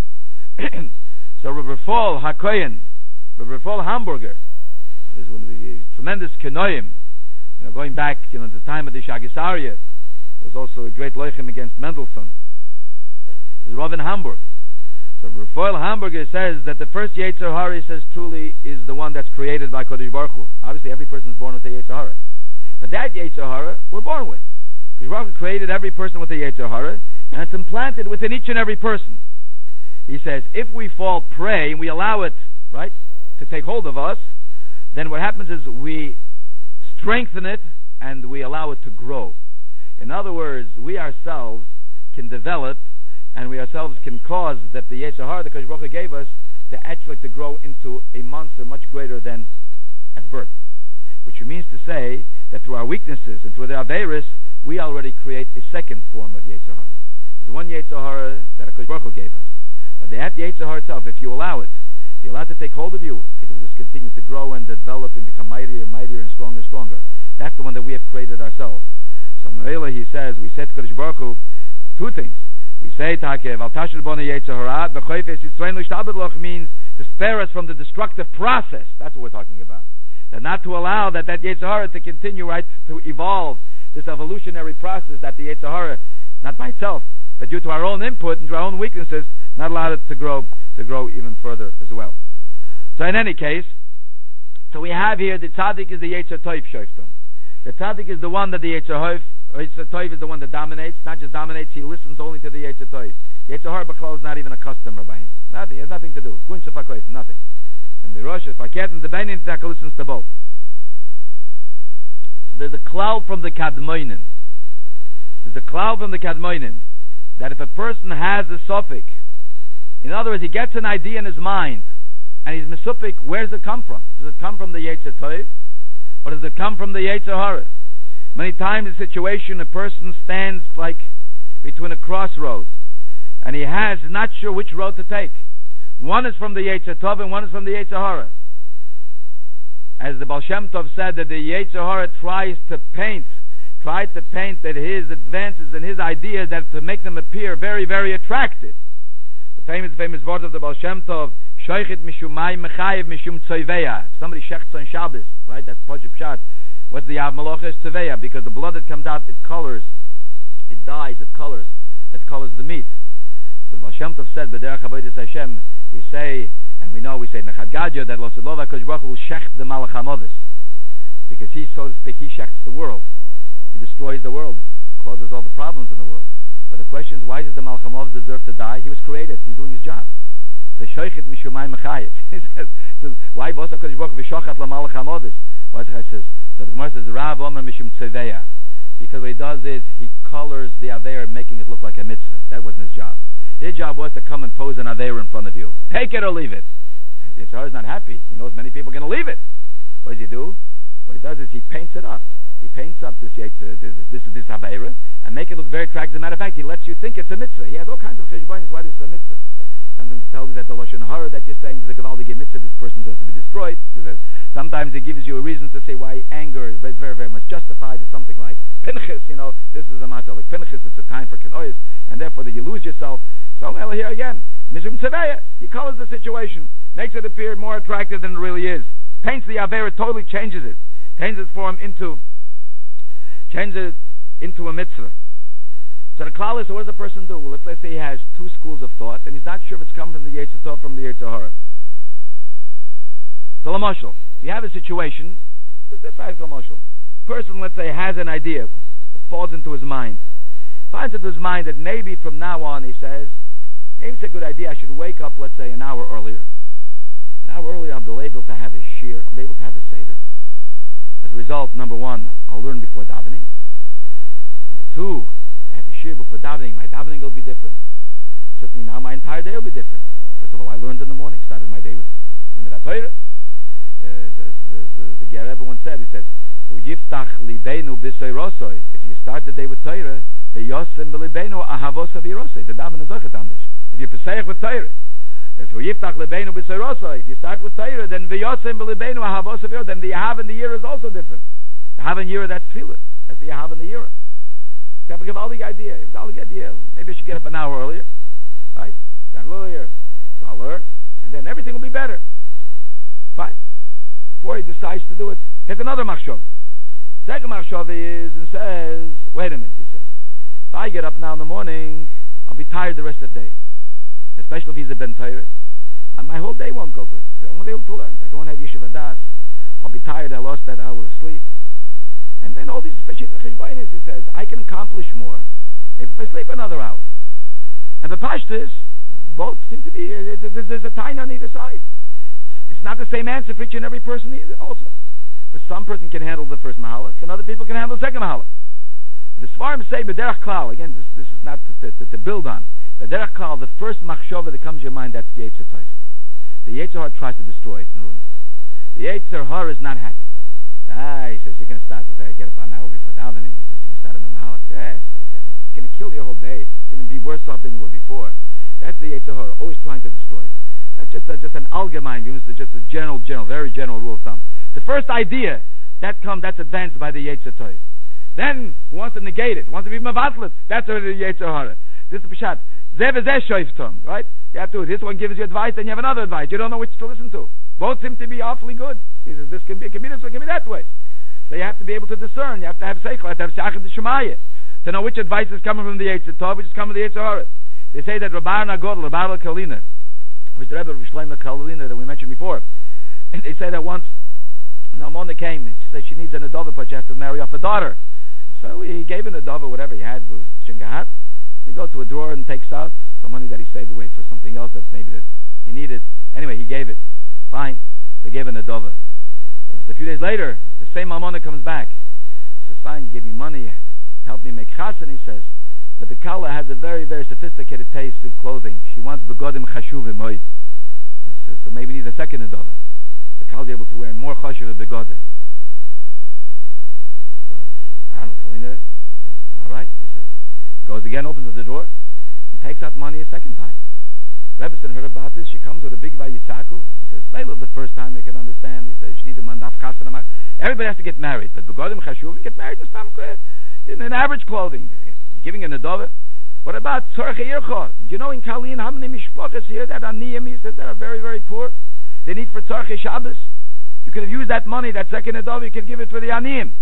So Rabbi Rafal HaKoyen, Rabbi Rafal Hamburger, is one of the tremendous Kenoim, going back, the time of the Shagisaria, was also a great loichem against Mendelssohn. It was Rav in Hamburg. So Rafael Hamburger says that the first Yetzer Hara, he says, truly is the one that's created by Kodesh Baruch Hu. Obviously, every person is born with a Yetzer Hara, but that Yetzer Hara we're born with. Kodesh Baruch Hu created every person with a Yetzer Hara, and it's implanted within each and every person. He says, if we fall prey and we allow it, right, to take hold of us, then what happens is we strengthen it and we allow it to grow. In other words, we ourselves can develop, and we ourselves can cause that the Yetzer Hara that Kodesh Baruch Hu gave us to actually to grow into a monster much greater than at birth. Which means to say that through our weaknesses and through the Averis, we already create a second form of Yetzer Hara. There's one Yetzer Hara that Kodesh Baruch Hu gave us. But the Yetzer Hara itself, if you allow it, if you allow it to take hold of you, it will just continue to grow and develop and become mightier and stronger and stronger. That's the one that we have created ourselves. So Mavela, he says, we said to Kodesh Baruch Hu two things. We say, Val Tashleit Bono Yetzer Hara, B'choifes Yitzreinu Lishtabed Loch means to spare us from the destructive process. That's what we're talking about. That not to allow that Yetzer Hara to continue, right, to evolve, this evolutionary process that the Yetzer Hara, not by itself, but due to our own input and to our own weaknesses, not allow it to grow even further as well. So in any case, so we have here the tzaddik is the Yetzer Tov Shoifton. The tzaddik is the one that the Yetzer Tov is the one that dominates. Not just dominates, he listens only to the Yetzer Tov. Yetzer Hara B'chol is not even a customer by him. Nothing, he has nothing to do. Gunshef HaKoif, nothing. And the Rosh, Faket, and the Beinin Tzaka listens to both. there's a cloud from the Kadmoinim. There's a cloud from the Kadmoinim that if a person has a suffix, in other words, he gets an idea in his mind, and he's misupik, where does it come from? Does it come from the Yetzer Tov, or does it come from the Yetzer Hara? Many times in a situation, a person stands like between a crossroads, and he has not sure which road to take. One is from the Yetzer Tov, and one is from the Yetzer Hara. As the Baal Shem Tov said, that the Yetzer Hara tried to paint that his advances and his ideas, that to make them appear very, very attractive. The famous word of the Baal Shem Tov, Shoichet mishum mayim mechayev mishum tzoveya. Somebody shechts on Shabbos, right? That's Poshup Pshat. What's the Yav Malacha is tzoveya, because the blood that comes out, it colors, it dyes, it colors the meat. So the Baal Shem Tov said, B'derech Avodas Hashem, we say Nechad Gadya, that Losedlova Kosh Baruch Hu shecht the Malach HaMovis, because he, so to speak, he shechts the world. He destroys the world, causes all the problems in the world. But the question is, why does the Malach HaMovis deserve to die? He was created, he's doing his job. So Shoichet Mishumay Mechayev. He says, why Vosa Kodesh Baruch Hu V'shochat LaMalach HaMovis? Why does it says? So the Gemara says, Rav Omer Mishum Tzeveya. Because what he does is, he colors the Aveir, making it look like a mitzvah. That wasn't his job. His job was to come and pose an Aveir in front of you. Take it or leave it. The Yitzhar is not happy. He knows many people are going to leave it. What does he do? What he does is, he paints it up. He paints up this Aveira and make it look very attractive. As a matter of fact, he lets you think it's a mitzvah. He has all kinds of cheshbonis why this is a mitzvah. Sometimes he tells you that the Lashon Hara that you're saying is a Gevaldige mitzvah, this person is to be destroyed. Sometimes he gives you a reason to say why anger is very, very much justified. It's something like Pinchas, this is a matter like Pinchas, it's a time for Kenois, and therefore that you lose yourself. So here again, Mishum Tzeveya, he colors the situation, makes it appear more attractive than it really is. Paints the Aveira, totally changes it. Changes its form into a mitzvah. So the klal is, so what does a person do? Well, let's say he has two schools of thought, and he's not sure if it's coming from the Yetzer Tov or from the Yetzer Hara. So l'mashal, you have a situation, this is a practical l'mashal. Person, let's say, has an idea, it falls into his mind. Finds into his mind that maybe from now on, he says, maybe it's a good idea, I should wake up, let's say, an hour earlier. An hour earlier, I'll be able to have a shir, I'll be able to have a seder. As a result, number one, I'll learn before davening. Number two, if I have a shir before davening, my davening will be different. Certainly now my entire day will be different. First of all, I learned in the morning, started my day with Midat Torah. The Ger Rebbe once said, he says, Hu yiftach libeinu b'seirosoi. If you start the day with Torah, v'yosem b'libeinu ahavos avirosoi. The daven is ochet amdish. If you pesach with Torah, if you start with Torah, then v'yosem b'libeinu ahavos avirosoi. Then the Yahav in the year is also different. The Yahav in the year, that's tefillah. That's the Yahav in the year. So have a Givaldig idea. Maybe I should get up an hour earlier. Right? Stand a little earlier. So I'll learn. And then everything will be better. Fine. Before he decides to do it, here's another machshava. Second machshava is and says, wait a minute, he says, if I get up now in the morning, I'll be tired the rest of the day. Especially if he's a Ben Torah. My whole day won't go good. So I won't be able to learn. I won't have Yeshiva Das. I'll be tired, I lost that hour of sleep. And then all these cheshbonos, he says, I can accomplish more maybe if I sleep another hour. And the pashtus, both seem to be, there's a time on either side. It's not the same answer for each and every person either, also. For some person can handle the first mahalach, and other people can handle the second mahalach. But as far as say, b'derech klal, again, this is not to build on. B'derech klal, the first machshava that comes to your mind, that's the Yetzer Tov. The Yetzer Hara tries to destroy it and ruin it. The Yetzer Hara is not happy. He says, you're going to start with get up an hour before davening. He says, you're going to start a new mahalach. Yes, okay. It's going to kill your whole day. You're going to be worse off than you were before. That's the Yetzer Hara, always trying to destroy it. That's just an allgemein, just a general, very general rule of thumb. The first idea, that's advanced by the Yetzer Tov. Then, who wants to negate it, wants to be mavatlet, that's already the Yetzer Hara. This is the Peshat. Zeh v'zeh shoiftom, right? You have to, this one gives you advice, then you have another advice. You don't know which to listen to. Both seem to be awfully good. He says, this can be this way, it can be that way. So you have to be able to discern. You have to have seichel, you have to have shachar d'shemaya, to know which advice is coming from the Yetzer Tov, which is coming from the Yetzer Hara. They say that Rabban Agodl, Rabban Kalina, which the Rebbe of Shlomo Kalina that we mentioned before, and they say that once Nalmona came, and she said she needs an adova, but she has to marry off a daughter. So he gave an adova, whatever he had, was shingahat. So he goes to a drawer and takes out some money that he saved away for something else that maybe that he needed. Anyway, he gave it. Fine. They gave an adova. It was a few days later, the same Almona comes back. says, fine, you gave me money to help me make chassan, he says, but the Kala has a very, very sophisticated taste in clothing. She wants begodim chashuvim oid. So maybe we need a second adova. The Kala is able to wear more chashuv begodim. So Aaron Kalina says, all right, he says. Goes again, opens the drawer, and takes out money a second time. Rebbetzin heard about this. She comes with a big vayitzaku. He says, Mayla, the first time I can understand. He says, you need a mandaf chassan. Everybody has to get married, but begodim chashuvim get married in an average clothing. You're giving an adova. What about tzorche ircha? Do you know in Kalin how many mishpachas here that are niyim, he says, that are very, very poor? They need for tzorche Shabbos. You could have used that money, that second adova, you could give it for the aniyim.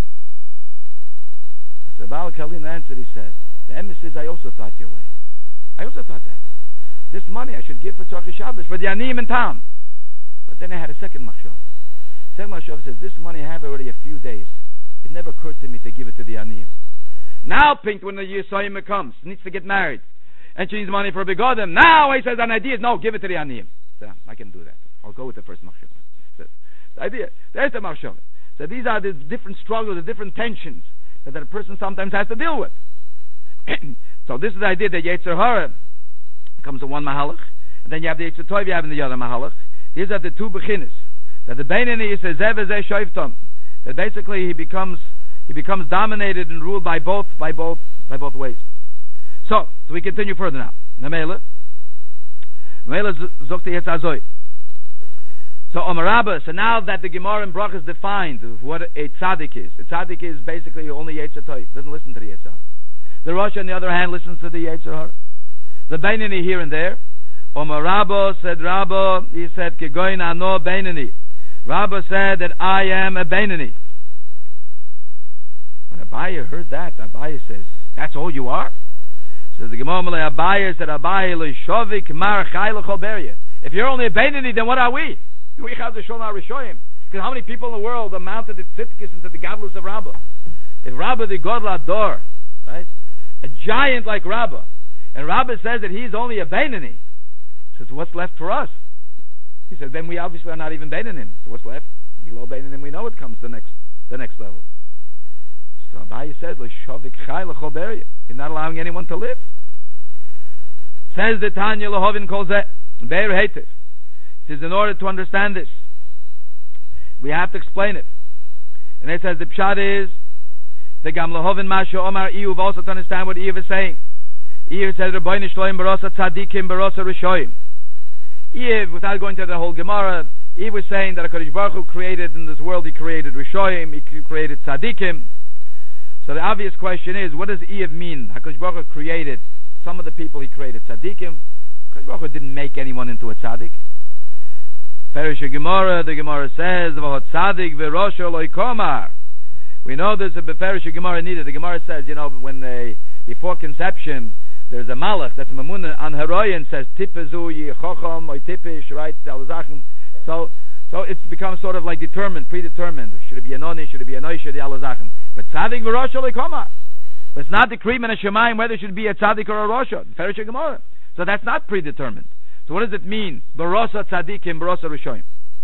So Baal Kalin answered, he said, the emes says, I also thought your way. I also thought that. This money I should give for tzorche Shabbos, for the aniyim in town. But then I had a second machshava. Second machshava says, this money I have already a few days. It never occurred to me to give it to the aniyim. Now, Pink, when the Yisayim comes, needs to get married, and she needs money for a begodim. Now he says an idea is, no, give it to the aniyim. So I can do that. I'll go with the first machshava. So, the idea, there's the machshava. So these are the different struggles, the different tensions that a person sometimes has to deal with. So this is the idea that Yetzer Hara comes to one mahalach, and then you have the Yetzer Tov you have in the other mahalach. These are the two beginnes. That the Beinani is a zev ezeh shoiftam. That basically he becomes dominated and ruled by both ways. So we continue further now. Namela zokti yetzazoi. So Omarabba. So now that the Gemara in Brachas defined what a tzaddik is, a tzaddik is basically only Yetzer Tov, doesn't listen to the Yetzer Hara. The Rosh, on the other hand, listens to the Yetzer Hara. The Beinani here and there. Omarabba said, Rabba, he said, Kegoin ano Beinani. Rabba said that I am a Beinani. When Abaye heard that, Abaye says, that's all you are? Says the Gemara, Abaye said, Abaye le'shovik mar chai l'chol beria. If you're only a Beinani, then what are we? We have the Shon HaRishoyim. Because how many people in the world amounted to tzidkis into the gadlus of Rabba? If Rabba the Godel Ador, right? A giant like Rabba. And Rabba says that he's only a Beinani. Says, what's left for us? He said, then we obviously are not even Beinanim. So what's left? Below Beinanim, we know it comes the next level. So Abaye says, L'shovik chai l'chol beria. You're not allowing anyone to live. Says the Tanya L'hovin kol zeh beir heitiv. He says, in order to understand this, we have to explain it. And it says the pshat is the gam L'hovin masha omar Iyuv, also to understand what Iyuv is saying. Iyuv said, Rabbeinu shloim barosa tzadikim barosa rishoyim. Iyuv, without going to the whole Gemara, Iyuv was saying that HaKadosh Baruch Hu created in this world, he created rishoyim, he created tzadikim. So the obvious question is, what does Iyuv mean? HaKadosh Baruch Hu created some of the people, he created tzadikim. HaKadosh Baruch Hu didn't make anyone into a tzadik. Perish Gemara, the Gemara says, V'ho tzadik v'rosho lo yikomar. We know there's a Beferish Gemara needed. The Gemara says, when before conception, there's a malach that's a mamunah on heroin says tipezu yichochom or tipish, right? So it's become sort of like predetermined. Should it be a noni? Should it be a noisha? The alazachem. But tzadik v'rosha lekomar. But it's not decreed in a shemayim whether it should be a tzadik or a rosha. Ferish Gemara. So that's not predetermined. So what does it mean? Barosa tzadikim, barosa rishoyim.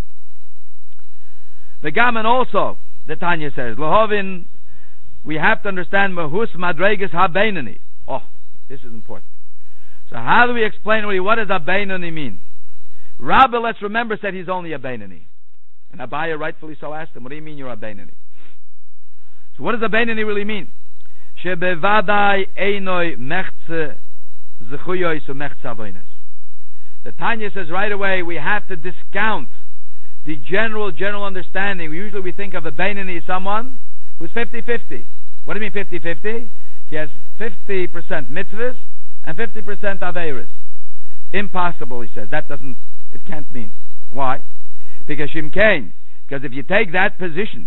The gaman also, the Tanya says, Lohovin, we have to understand mahus madregas ha-beinani. Oh, this is important. So how do we explain what does a beinani mean? Rabbi, let's remember, said he's only a beinani. And Abaye rightfully so asked him, what do you mean you're a beinani? So what does a beinani really mean? Shebevadai einoi mechze zechuyoy so mechze avoynes. The Tanya says right away we have to discount the general understanding. Usually we think of a beinani as someone who's 50-50. What do you mean 50-50? He has 50% mitzvahs and 50% averis. Impossible, he says. It can't mean. Why? Because Shimkein. Because if you take that position,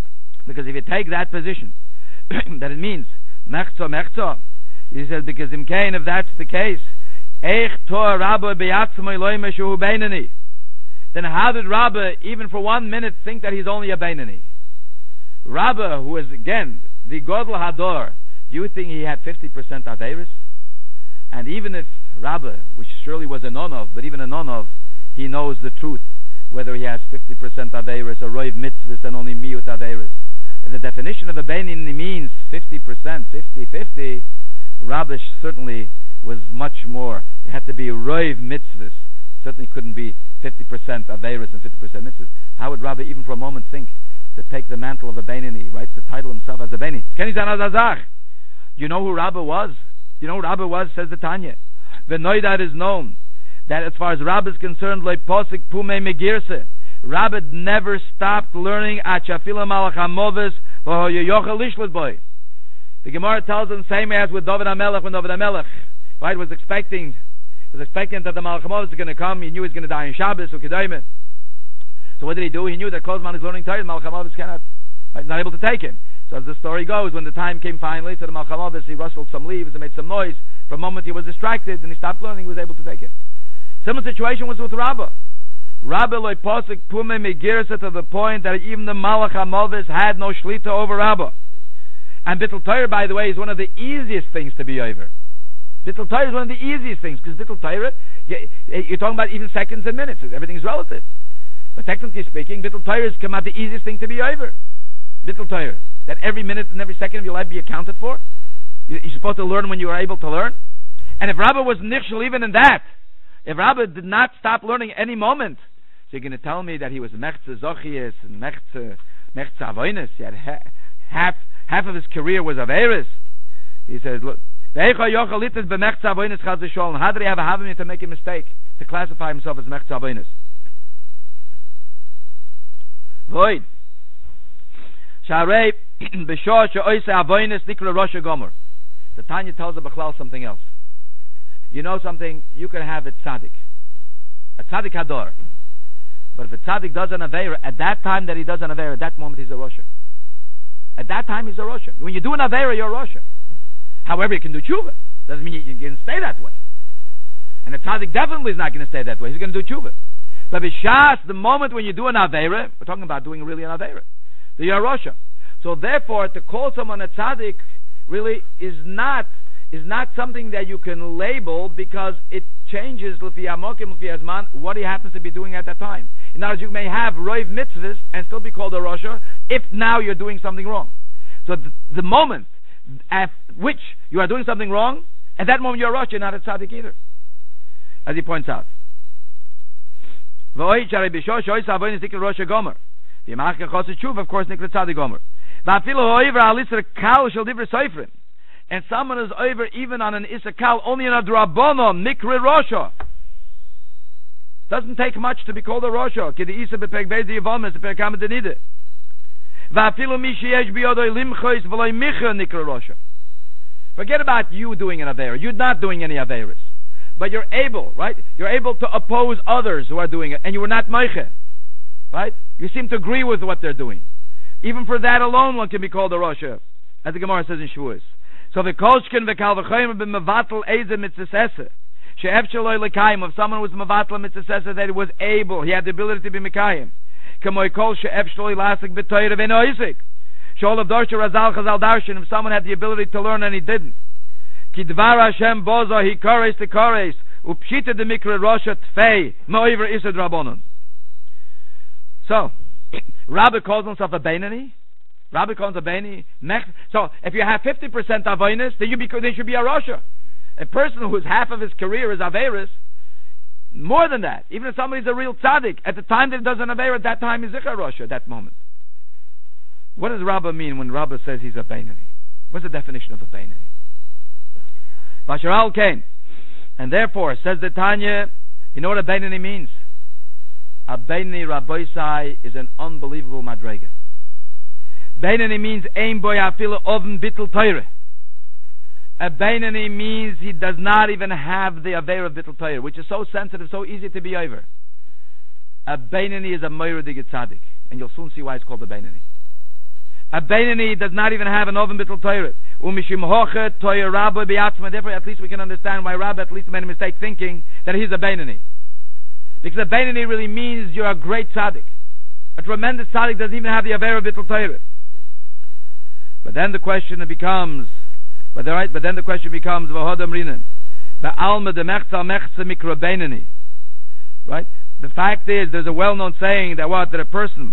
that it means mechzo. He says because Imkein, if that's the case, then how did Rabba even for 1 minute think that he's only a beinani? Rabba, who is again the Godel Hador, do you think he had 50% averis? And even if Rabba, which surely was a nonov, but even a nonov, he knows the truth, whether he has 50% averis or roiv mitzvahs and only miut averis. If the definition of a Beinoni means 50%, 50-50, Rabbi certainly was much more. It had to be Roiv mitzvahs. Certainly couldn't be 50% Averis and 50% mitzvahs. How would Rabbi even for a moment think to take the mantle of a Beinoni, right? To title himself as a Beinoni? You know who Rabbi was? You know who Rabbi was, says the Tanya. The Noidat is known that as far as Rabbi is concerned, like Posik Pume Megirse, Rabbi never stopped learning at Shafila Malach HaMovis V'hoyoyochel Lishlet Boy. The Gemara tells us the same as with David HaMelech, when David HaMelech, right, was expecting that the Malach HaMovis is going to come. He knew he was going to die in Shabbos or Kedayim. So what did he do? He knew that Kozman is learning Torah, Malach HaMovis cannot, right, not able to take him. So as the story goes, when the time came finally to the Malach HaMovis, he rustled some leaves and made some noise. For a moment he was distracted and he stopped learning. He was able to take him. Similar situation was with Rabbah. Rabbah loy posik pume megirsa, to the point that even the Malach HaMovis had no shlita over Rabbah. And Bittul Torah, by the way, is one of the easiest things to be over. Bittul Torah is one of the easiest things, because Bittul Torah, you're talking about even seconds and minutes. Everything's relative. But technically speaking, Bittul Torah is come out the easiest thing to be over. Bittul Torah, that every minute and every second of your life be accounted for. You're supposed to learn when you are able to learn. And if Rabbah was nichshel even in that, if Rabbah did not stop learning any moment, so you're going to tell me that he was mechze zochies and mechze avoinus? He had half of his career was averis. He says, look, how did he have a havamim to make a mistake, to classify himself as mechze avoinus? Void. Sharei b'shor she'oise avoinus nikra Rosh Gomer. The Tanya tells the Bechlal something else. You know something? You can have a tzaddik hador. But if a tzaddik does an aveira, at that time that he does an aveira, at that moment he's a Rosha. At that time he's a Rosha. When you do an aveira, you're a Rosha. However, you can do tshuva. Doesn't mean you can stay that way. And a tzaddik definitely is not going to stay that way. He's going to do tshuva. But b'shas, the moment when you do an aveira, we're talking about doing really an aveira, then you're a Rosha. So therefore, to call someone a tzaddik really is not something that you can label, because it changes l'fi amokim, l'fi azman, what he happens to be doing at that time. In other words, you may have roiv mitzvahs and still be called a Rosha if now you're doing something wrong. So the moment at which you are doing something wrong, at that moment you're a Rosha, not a tzaddik either, as he points out. Of course, nikra tzaddik gomer. And someone is over even on an Isakal, only in a Drabono, Mikri Rosha. Doesn't take much to be called a Rosha. Kidi Isa bepeg bezi yivomes, bepeg kamedenide. Va'afilu mishiesh biyodoi limchois v'loi micha Nikri Rosha. Forget about you doing an Aveira. You're not doing any Aveiras. But you're able, right? You're able to oppose others who are doing it, and you were not Meiche. Right? You seem to agree with what they're doing. Even for that alone, one can be called a Rosha, as the Gemara says in Shavuos. So the kolshkin v'kal v'choyim b'm mevatel eze mitzvesese she'ef shaloi l'kayim, if someone was mevatel mitzvesese, that he was able, he had the ability to be mekayim. K'moi kol she'ef shaloi lasik b'toyre v'eno isik shol of dorsha razal chazal darshan, if someone had the ability to learn and he didn't. Ki dvar Hashem bozo hi kores te kores upshita de mikra rosha tfei mo'iver isad rabbonon. So Rabbi calls himself a Beinoni. Rabbi calls a Beinoni. So if you have 50% Avoinus, then you should be a Rosha. A person whose half of his career is Averis, more than that, even if somebody's a real tzaddik, at the time that he does an Aveir, at that time he's a Rosha, at that moment. What does Rabbi mean when Rabbi says he's a Beinoni? What's the definition of a Beinoni? Vasharal Kain. And therefore, says the Tanya, you know what a Beinoni means? A Beinoni Rabboisai is an unbelievable madrega. Beinoni means ein boy afilu oven bittul Torah. A Beinoni means he does not even have the Aveir of bittul Torah, which is so sensitive, so easy to be over. A Beinoni is a Moira de Tzaddik, and you'll soon see why it's called a Beinoni. A Beinoni does not even have an oven bittul Torah. Umishim hoche Torah Rabbi biatzma. Therefore, at least we can understand why Rabbi at least made a mistake thinking that he's a Beinoni. Because a Beinoni really means you're a great tzaddik. A tremendous tzaddik doesn't even have the Aveir of bittul Torah. But then the question becomes, v'hodam rinem, ba'alma de mechza mechza mikra Beinoni. Right? The fact is, there's a well-known saying that a person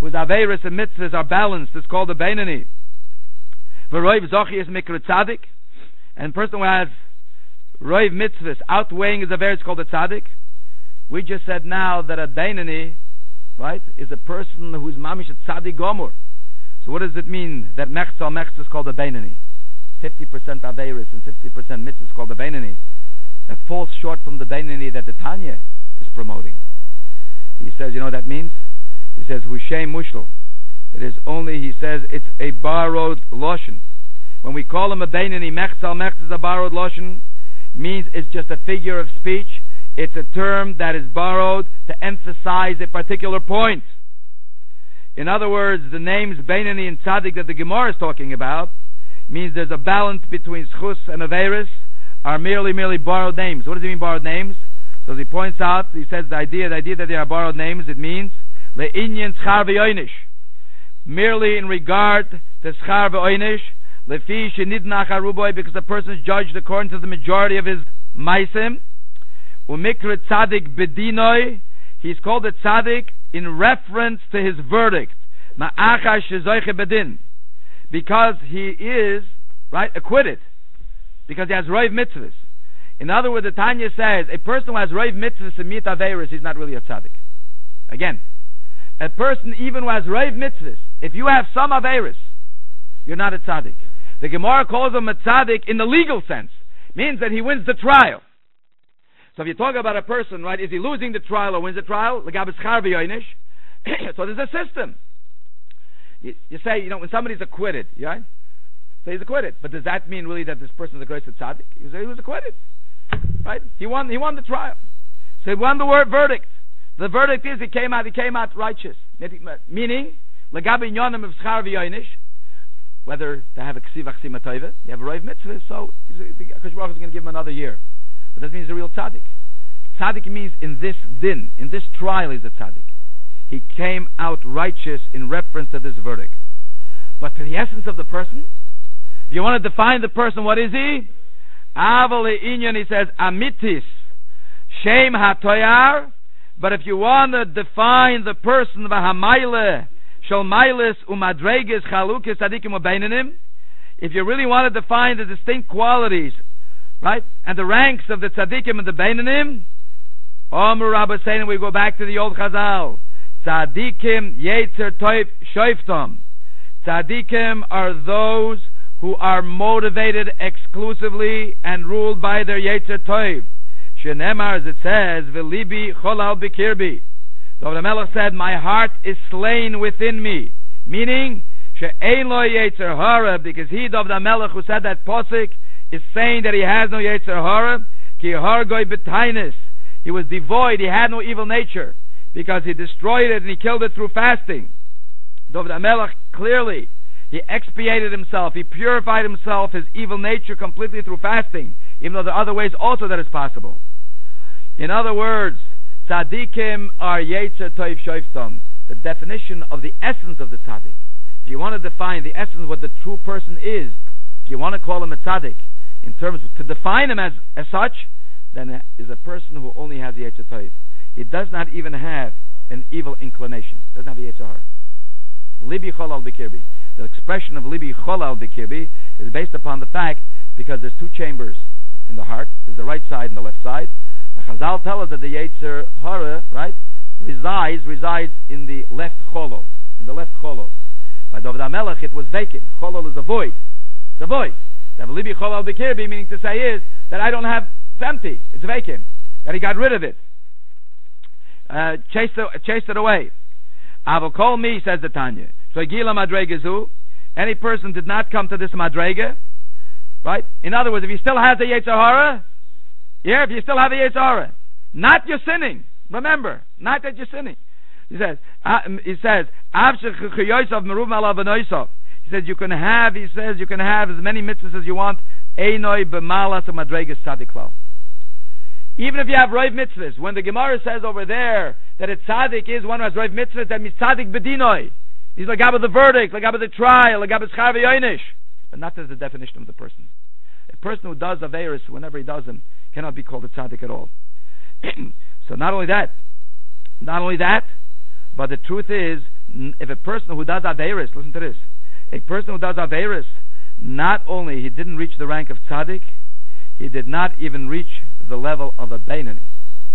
whose Averis and Mitzvahs are balanced, is called a Beinani. V'roiv Zochi is Mikra Tzadik, and the person who has Roiv Mitzvahs outweighing his Averis is called a Tzadik. We just said now that a Beinani, right, is a person who's Mamish a Tzadik Gomor. So what does it mean that Mechza is called a Beinani? 50% Averis and 50% Mitzvahs is called a Beinani. That falls short from the Beinani that the Tanya is promoting. He says, you know what that means? He says, Hushem Mushlo. It is only, he says, it's a borrowed Loshen. When we call him a Beinani, Mechza is a borrowed Loshen, means it's just a figure of speech. It's a term that is borrowed to emphasize a particular point. In other words, the names Beinani and Tzadik that the Gemara is talking about means there's a balance between Schus and Averis are merely borrowed names. What does it mean, borrowed names? So as he points out, he says the idea that they are borrowed names, it means le'inyan schar v'oinish, merely in regard to schar v'oinish, lefi shenidnach haruboy, because the person is judged according to the majority of his maisim. Umikra tzadik bedinoi, he's called a tzadik in reference to his verdict, ma'acha shezoiche bedin, because he is acquitted, because he has roiv mitzvahs. In other words, the Tanya says a person who has roiv mitzvahs and mit averis, he's not really a tzaddik. Again, a person even who has roiv mitzvahs, if you have some averis, you're not a tzaddik. The Gemara calls him a tzaddik in the legal sense, means that he wins the trial. So if you talk about a person, right, is he losing the trial or wins the trial? So there's a system. You say, when somebody's acquitted, right? So he's acquitted. But does that mean really that this person is a great tzaddik? He was acquitted. Right? He won the trial. So he won the verdict. The verdict is he came out righteous. Meaning, legabi yonim of schar v'yoinish, whether to have a ksiva chsima toiva, you have a roiv mitzvah, so Akash Baruch is going to give him another year. But that means he's a real tzaddik. Tzaddik means in this din, in this trial, he's a tzaddik. He came out righteous in reference to this verdict. But to the essence of the person, if you want to define the person, what is he? Avale inyan, he says, amitis, shem hatoyar. But if you want to define the person, v'hamayle, shel mailes umadreges chalukes tzadikim u'beinanim, if you really want to define the distinct qualities, right, and the ranks of the tzadikim and the beinanim, Omer Rabbi saying, we go back to the old Chazal, tzadikim yetzer toiv shoiftom. Tzadikim are those who are motivated exclusively and ruled by their yetzer toiv. Shenemar, as it says, v'libi cholal b'kirbi. David HaMelech said, my heart is slain within me. Meaning, she'ein lo yetzer hara, because he, David HaMelech, who said that posik, is saying that he has no yetzer hara, ki hargoi b'tainis. He was devoid, he had no evil nature, because he destroyed it and he killed it through fasting. David HaMelech, clearly, he expiated himself, he purified himself, his evil nature completely through fasting, even though there are other ways also that is possible. In other words, tzaddikim are yetzer toiv shoiftom, the definition of the essence of the tzaddik. If you want to define the essence of what the true person is, if you want to call him a tzaddik, in terms of, to define him as such, then is a person who only has the yetzer toiv. He does not even have an evil inclination. Doesn't have a yetzer hara. Libi cholal b'kirbi. The expression of libi cholal b'kirbi is based upon the fact because there's two chambers in the heart. There's the right side and the left side. And Chazal tell us that the yetzer hara, right, resides in the left cholo. In the left cholo. By David HaMelech, it was vacant. Cholol is a void. It's a void. That libi cholal b'kirbi, meaning to say is that I don't have. It's empty. It's vacant. That he got rid of it. Chased it away. Avol kol mi, says the Tanya. Shogila madregezu. Any person did not come to this madrega, right? In other words, if he still has the yetzer hara, if you still have the yetzer hara, not you're sinning. Remember, not that you're sinning. He says, He says you can have as many mitzvahs as you want. Einoi b'malas of madreges tzaddik. Even if you have roiv mitzvahs, when the Gemara says over there that a tzaddik is one who has roiv mitzvahs, that means tzaddik bedinoi. He's lagab of the verdict, lagab of the trial, lagab of schar v'yoinish. But not as the definition of the person. A person who does averis, whenever he does them, cannot be called a tzaddik at all. So not only that, but the truth is, if a person who does Averis, listen to this, a person who does Averis, not only he didn't reach the rank of tzaddik, he did not even reach the level of a Beinani.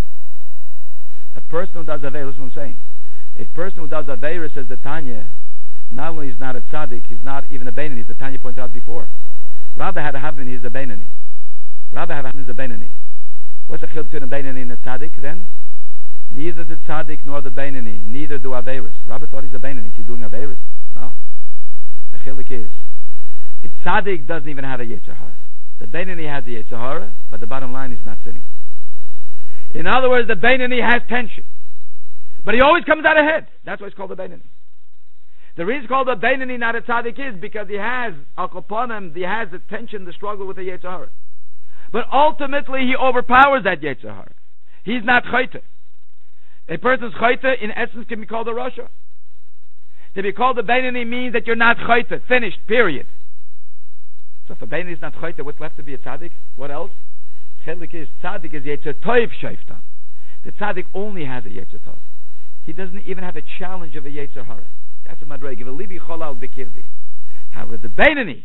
A person who does Averis, listen to what I'm saying. A person who does Averis, says the Tanya, not only is not a tzaddik, he's not even a Beinani, as the Tanya pointed out before. Rabbi had a Havin, he's a Beinani. Rabbi had a Havin, he's a Beinani. What's the chiluk between a Beinani and a tzaddik then? Neither the tzaddik nor the Beinani, neither do Averis. Rabbi thought he's a Beinani, he's doing Averis. No. The chiluk is, a tzaddik doesn't even have a Yetzer Hara. The Beinani has the Yetzer Hara, but the bottom line is not sinning. In other words, the Beinani has tension, but he always comes out ahead. That's why it's called a Beinani. The reason it's called a Beinani, not a tzaddik, is because he has al koponim, he has the tension, the struggle with the Yetzer Hara. But ultimately, he overpowers that Yetzer Hara. He's not chayte. A person's chayte, in essence, can be called a rasha. To be called a Beinani means that you're not chayte. Finished. Period. So if a Beinani is not chayte, what's left to be a tzaddik? What else? Chelik is tzaddik is Yetzer Tov shayftan. The tzaddik only has a Yetzer Tov. He doesn't even have a challenge of a Yetzer Hara. That's a madreg. Give a libi cholal bekirbi. However, the Beinani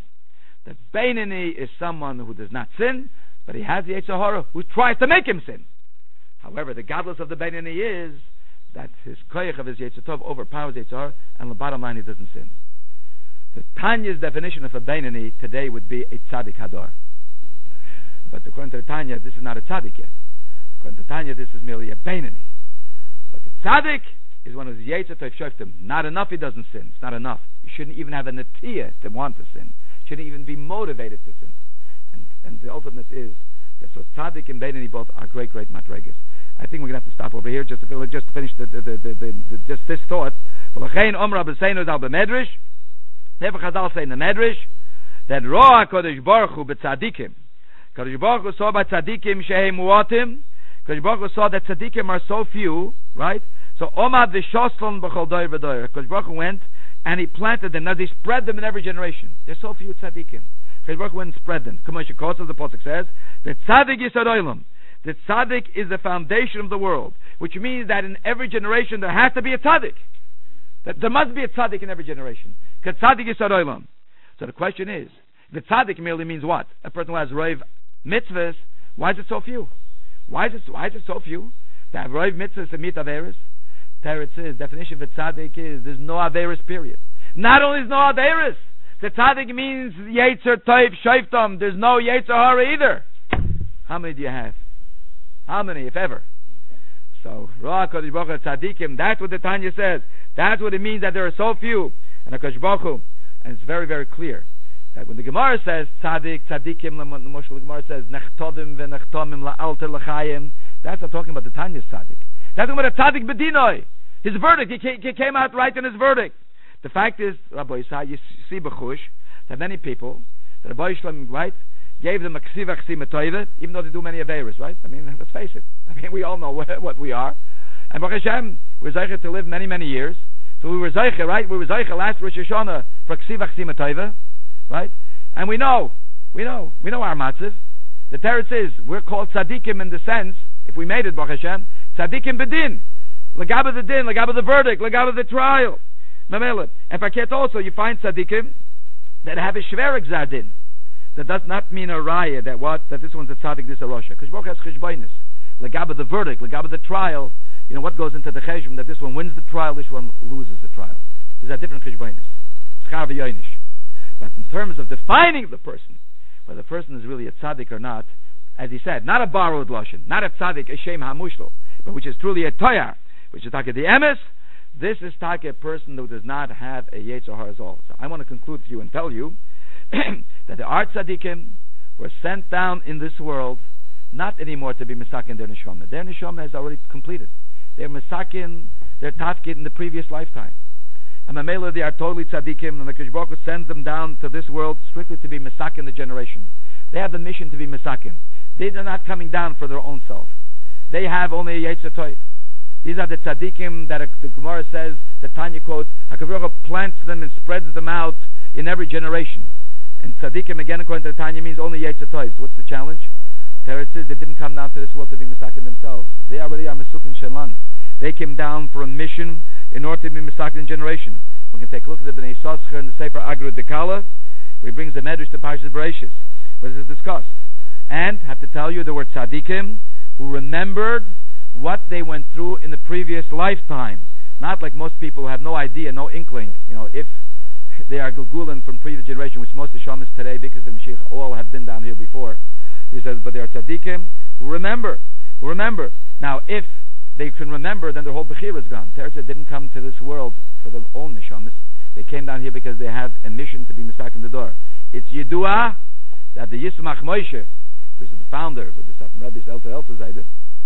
is someone who does not sin, but he has the Yetzer Hara who tries to make him sin. However, the godless of the Beinani is that his koyach of his Yetzer Tov overpowers Yetzer Hara, and the bottom line, he doesn't sin. The Tanya's definition of a Beinani today would be a tzaddik hadar. But according to the Tanya, this is not a tzaddik yet. According to Tanya, this is merely a Beinani. But the tzaddik is one who's Yetzer Tov shoftim. Not enough he doesn't sin. It's not enough. You shouldn't even have a netiyah to want to sin. Shouldn't even be motivated to sin. And the ultimate is that so tzaddik and Beinani both are great madregas. I think we're going to have to stop over here just to finish just this thought. V'lachein Omra b'seinu dal b'medrash. Never Chazal say in the medrash that Roa Kodesh Baruch Hu b'tzadikim. Kodesh Baruch Hu saw by tzadikim shehei muatim. Kodesh Baruch Hu saw that tzadikim are so few, right? So Omad v'shoslon b'chol doyer v'doyer. Kodesh Baruch Hu went and he planted them. Now he spread them in every generation. There's so few tzadikim. Kodesh Baruch Hu went and spread them. Kamoshe Kotzav, the pasuk says that tzaddik yisod olam. That tzaddik is the foundation of the world, which means that in every generation there has to be a tzaddik. That there must be a tzaddik in every generation. Because tzaddik is olam. So the question is, the tzaddik merely means what? A person who has roiv mitzvahs. Why is it so few? Why is it so few? To have roiv mitzvahs and mit averis. Teretz says definition of a tzaddik is there's no averis. Period. Not only is no averis, the tzaddik means yetzer tov shoftam. There's no yetzer hara either. How many do you have? How many, if ever? So, Roa Kodesh Baruch Hu tzaddikim, that's what the Tanya says. That's what it means that there are so few. And Kodesh Baruch Hu, and it's very, very clear that when the Gemara says tzaddik, tzaddikim, the Gemara says nechtodim v'nechtomim la'alter l'chayim, that's not talking about the Tanya's tzaddik. That's talking about a tzaddik bedinoi. His verdict, he came out right in his verdict. The fact is, Rabbi Yisai, you see b'chush, that many people, that Rabbi Yisrael, right, gave them a ksiva chsima toive, even though they do many averis, right? I mean, let's face it. I mean, we all know what we are. And Baruch Hashem, we're zeicher to live many, many years. So we were zeicher, right? We were zeicher last Rosh Hashanah for ksiva chsima toive, right? And we know our matziv. The teretz is, we're called tzaddikim in the sense, if we made it, Baruch Hashem, tzaddikim bedin. Legaba the din, legaba the verdict, legaba the trial. Mamela. And Paket also, you find tzaddikim that have a shverik zadin. That does not mean a raya that this one's a tzaddik, this is a rosha. Because Baruch has cheshbainis. Legaba the verdict, legaba the trial. You know what goes into the cheshbon, that this one wins the trial, this one loses the trial. These are different cheshbainis. Schar v'yoinish. But in terms of defining the person, whether the person is really a tzaddik or not, as he said, not a borrowed lashon, not a tzaddik, a shem hamushlo, but which is truly a toyar, which is taka the emes. This is taka a person who does not have a yetzer hara zol. So I want to conclude to you and tell you that the art tzaddikim were sent down in this world not anymore to be misakin their neshama. Their neshama has already completed. They're misakin their tafkid in the previous lifetime. And Mamela, they are totally tzaddikim, and the Kodesh Baruch Hu sends them down to this world strictly to be misakin the generation. They have the mission to be misakin. They are not coming down for their own self. They have only a yetzer tov. These are the tzaddikim that the Gemara says, the Tanya quotes, HaKadosh Baruch Hu plants them and spreads them out in every generation. And tzaddikim, again, according to the Tanya, means only yetzer tov. So what's the challenge? There it says they didn't come down to this world to be misakin themselves. They already are misukin shelan. They came down for a mission in order to be misakin generation. We can take a look at the Bnei Yissaschar in the Sefer Agru Dekala, where he brings the Medrash to Parshas Bereishis, where this is discussed. And I have to tell you, there were tzaddikim who remembered what they went through in the previous lifetime. Not like most people who have no idea, no inkling, if they are Gulgulim from previous generation, which most of the Shamas today, because the Mashiach all have been down here before. He says, but there are tzaddikim who remember. Now, if they can remember, then their whole Bechira is gone. Terza didn't come to this world for their own Neshamas. They came down here because they have a mission to be Misak in the door. It's Yidua that the Yismach Moshe, who is the founder with the Satan Rebbe's Elta Zayde,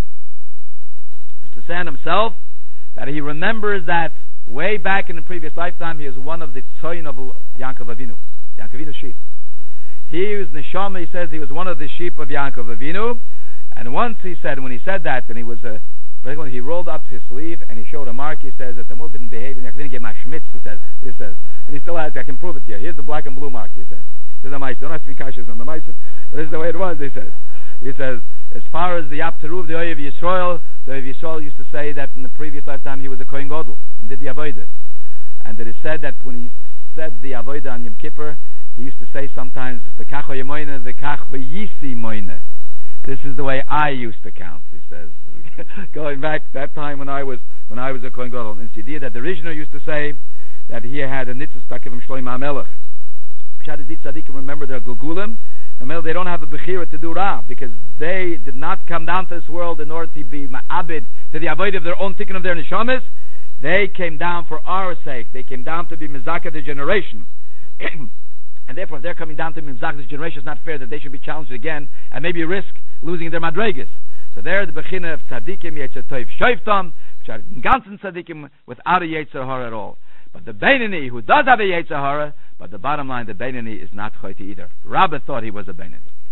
to say on himself that he remembers that way back in the previous lifetime he was one of the tzoyin of Yaakov Avinu's sheep. He was Neshama, he says he was one of the sheep of Yaakov Avinu, and once he said, when he said that, and he rolled up his sleeve and he showed a mark. He says that the Tamil didn't behave, and I didn't get my schmitz. He says, and he still has. I can prove it here. Here's the black and blue mark. He says, "This is a mice. Don't ask me kashas on the mice, but this is the way it was." He says, as far as the Apteruv, the Oyev Yisrael, the Oyev Yisrael used to say that in the previous lifetime he was a Kohen Gadol and did the avodah, and that it said that when he said the avodah on Yom Kippur, he used to say sometimes "V'kacho yemoine, v'kacho yisi moine." This is the way I used to count, he says. Going back that time when I was a Kohen Gadol. And it's the idea that the Rishon used to say that he had a nitzvah stakivim shloim ha'melech. Pshat is tzaddikim remember their gulgulim. They don't have a bechira to do ra because they did not come down to this world in order to be ma'abid to the avoid of their own tikkun of their neshamas. They came down for our sake. They came down to be mizaka the generation. And therefore, if they're coming down to mizaka the generation, it's not fair that they should be challenged again and maybe risk losing their madregas. So there, the bechina of tzaddikim yetzer tov shoiftam, which are ganzen tzaddikim without a yetzer hara at all. But the Beinani, who does have a yetzer hara, but the bottom line, the Beinani is not choyti either. Rabbah thought he was a Beinani.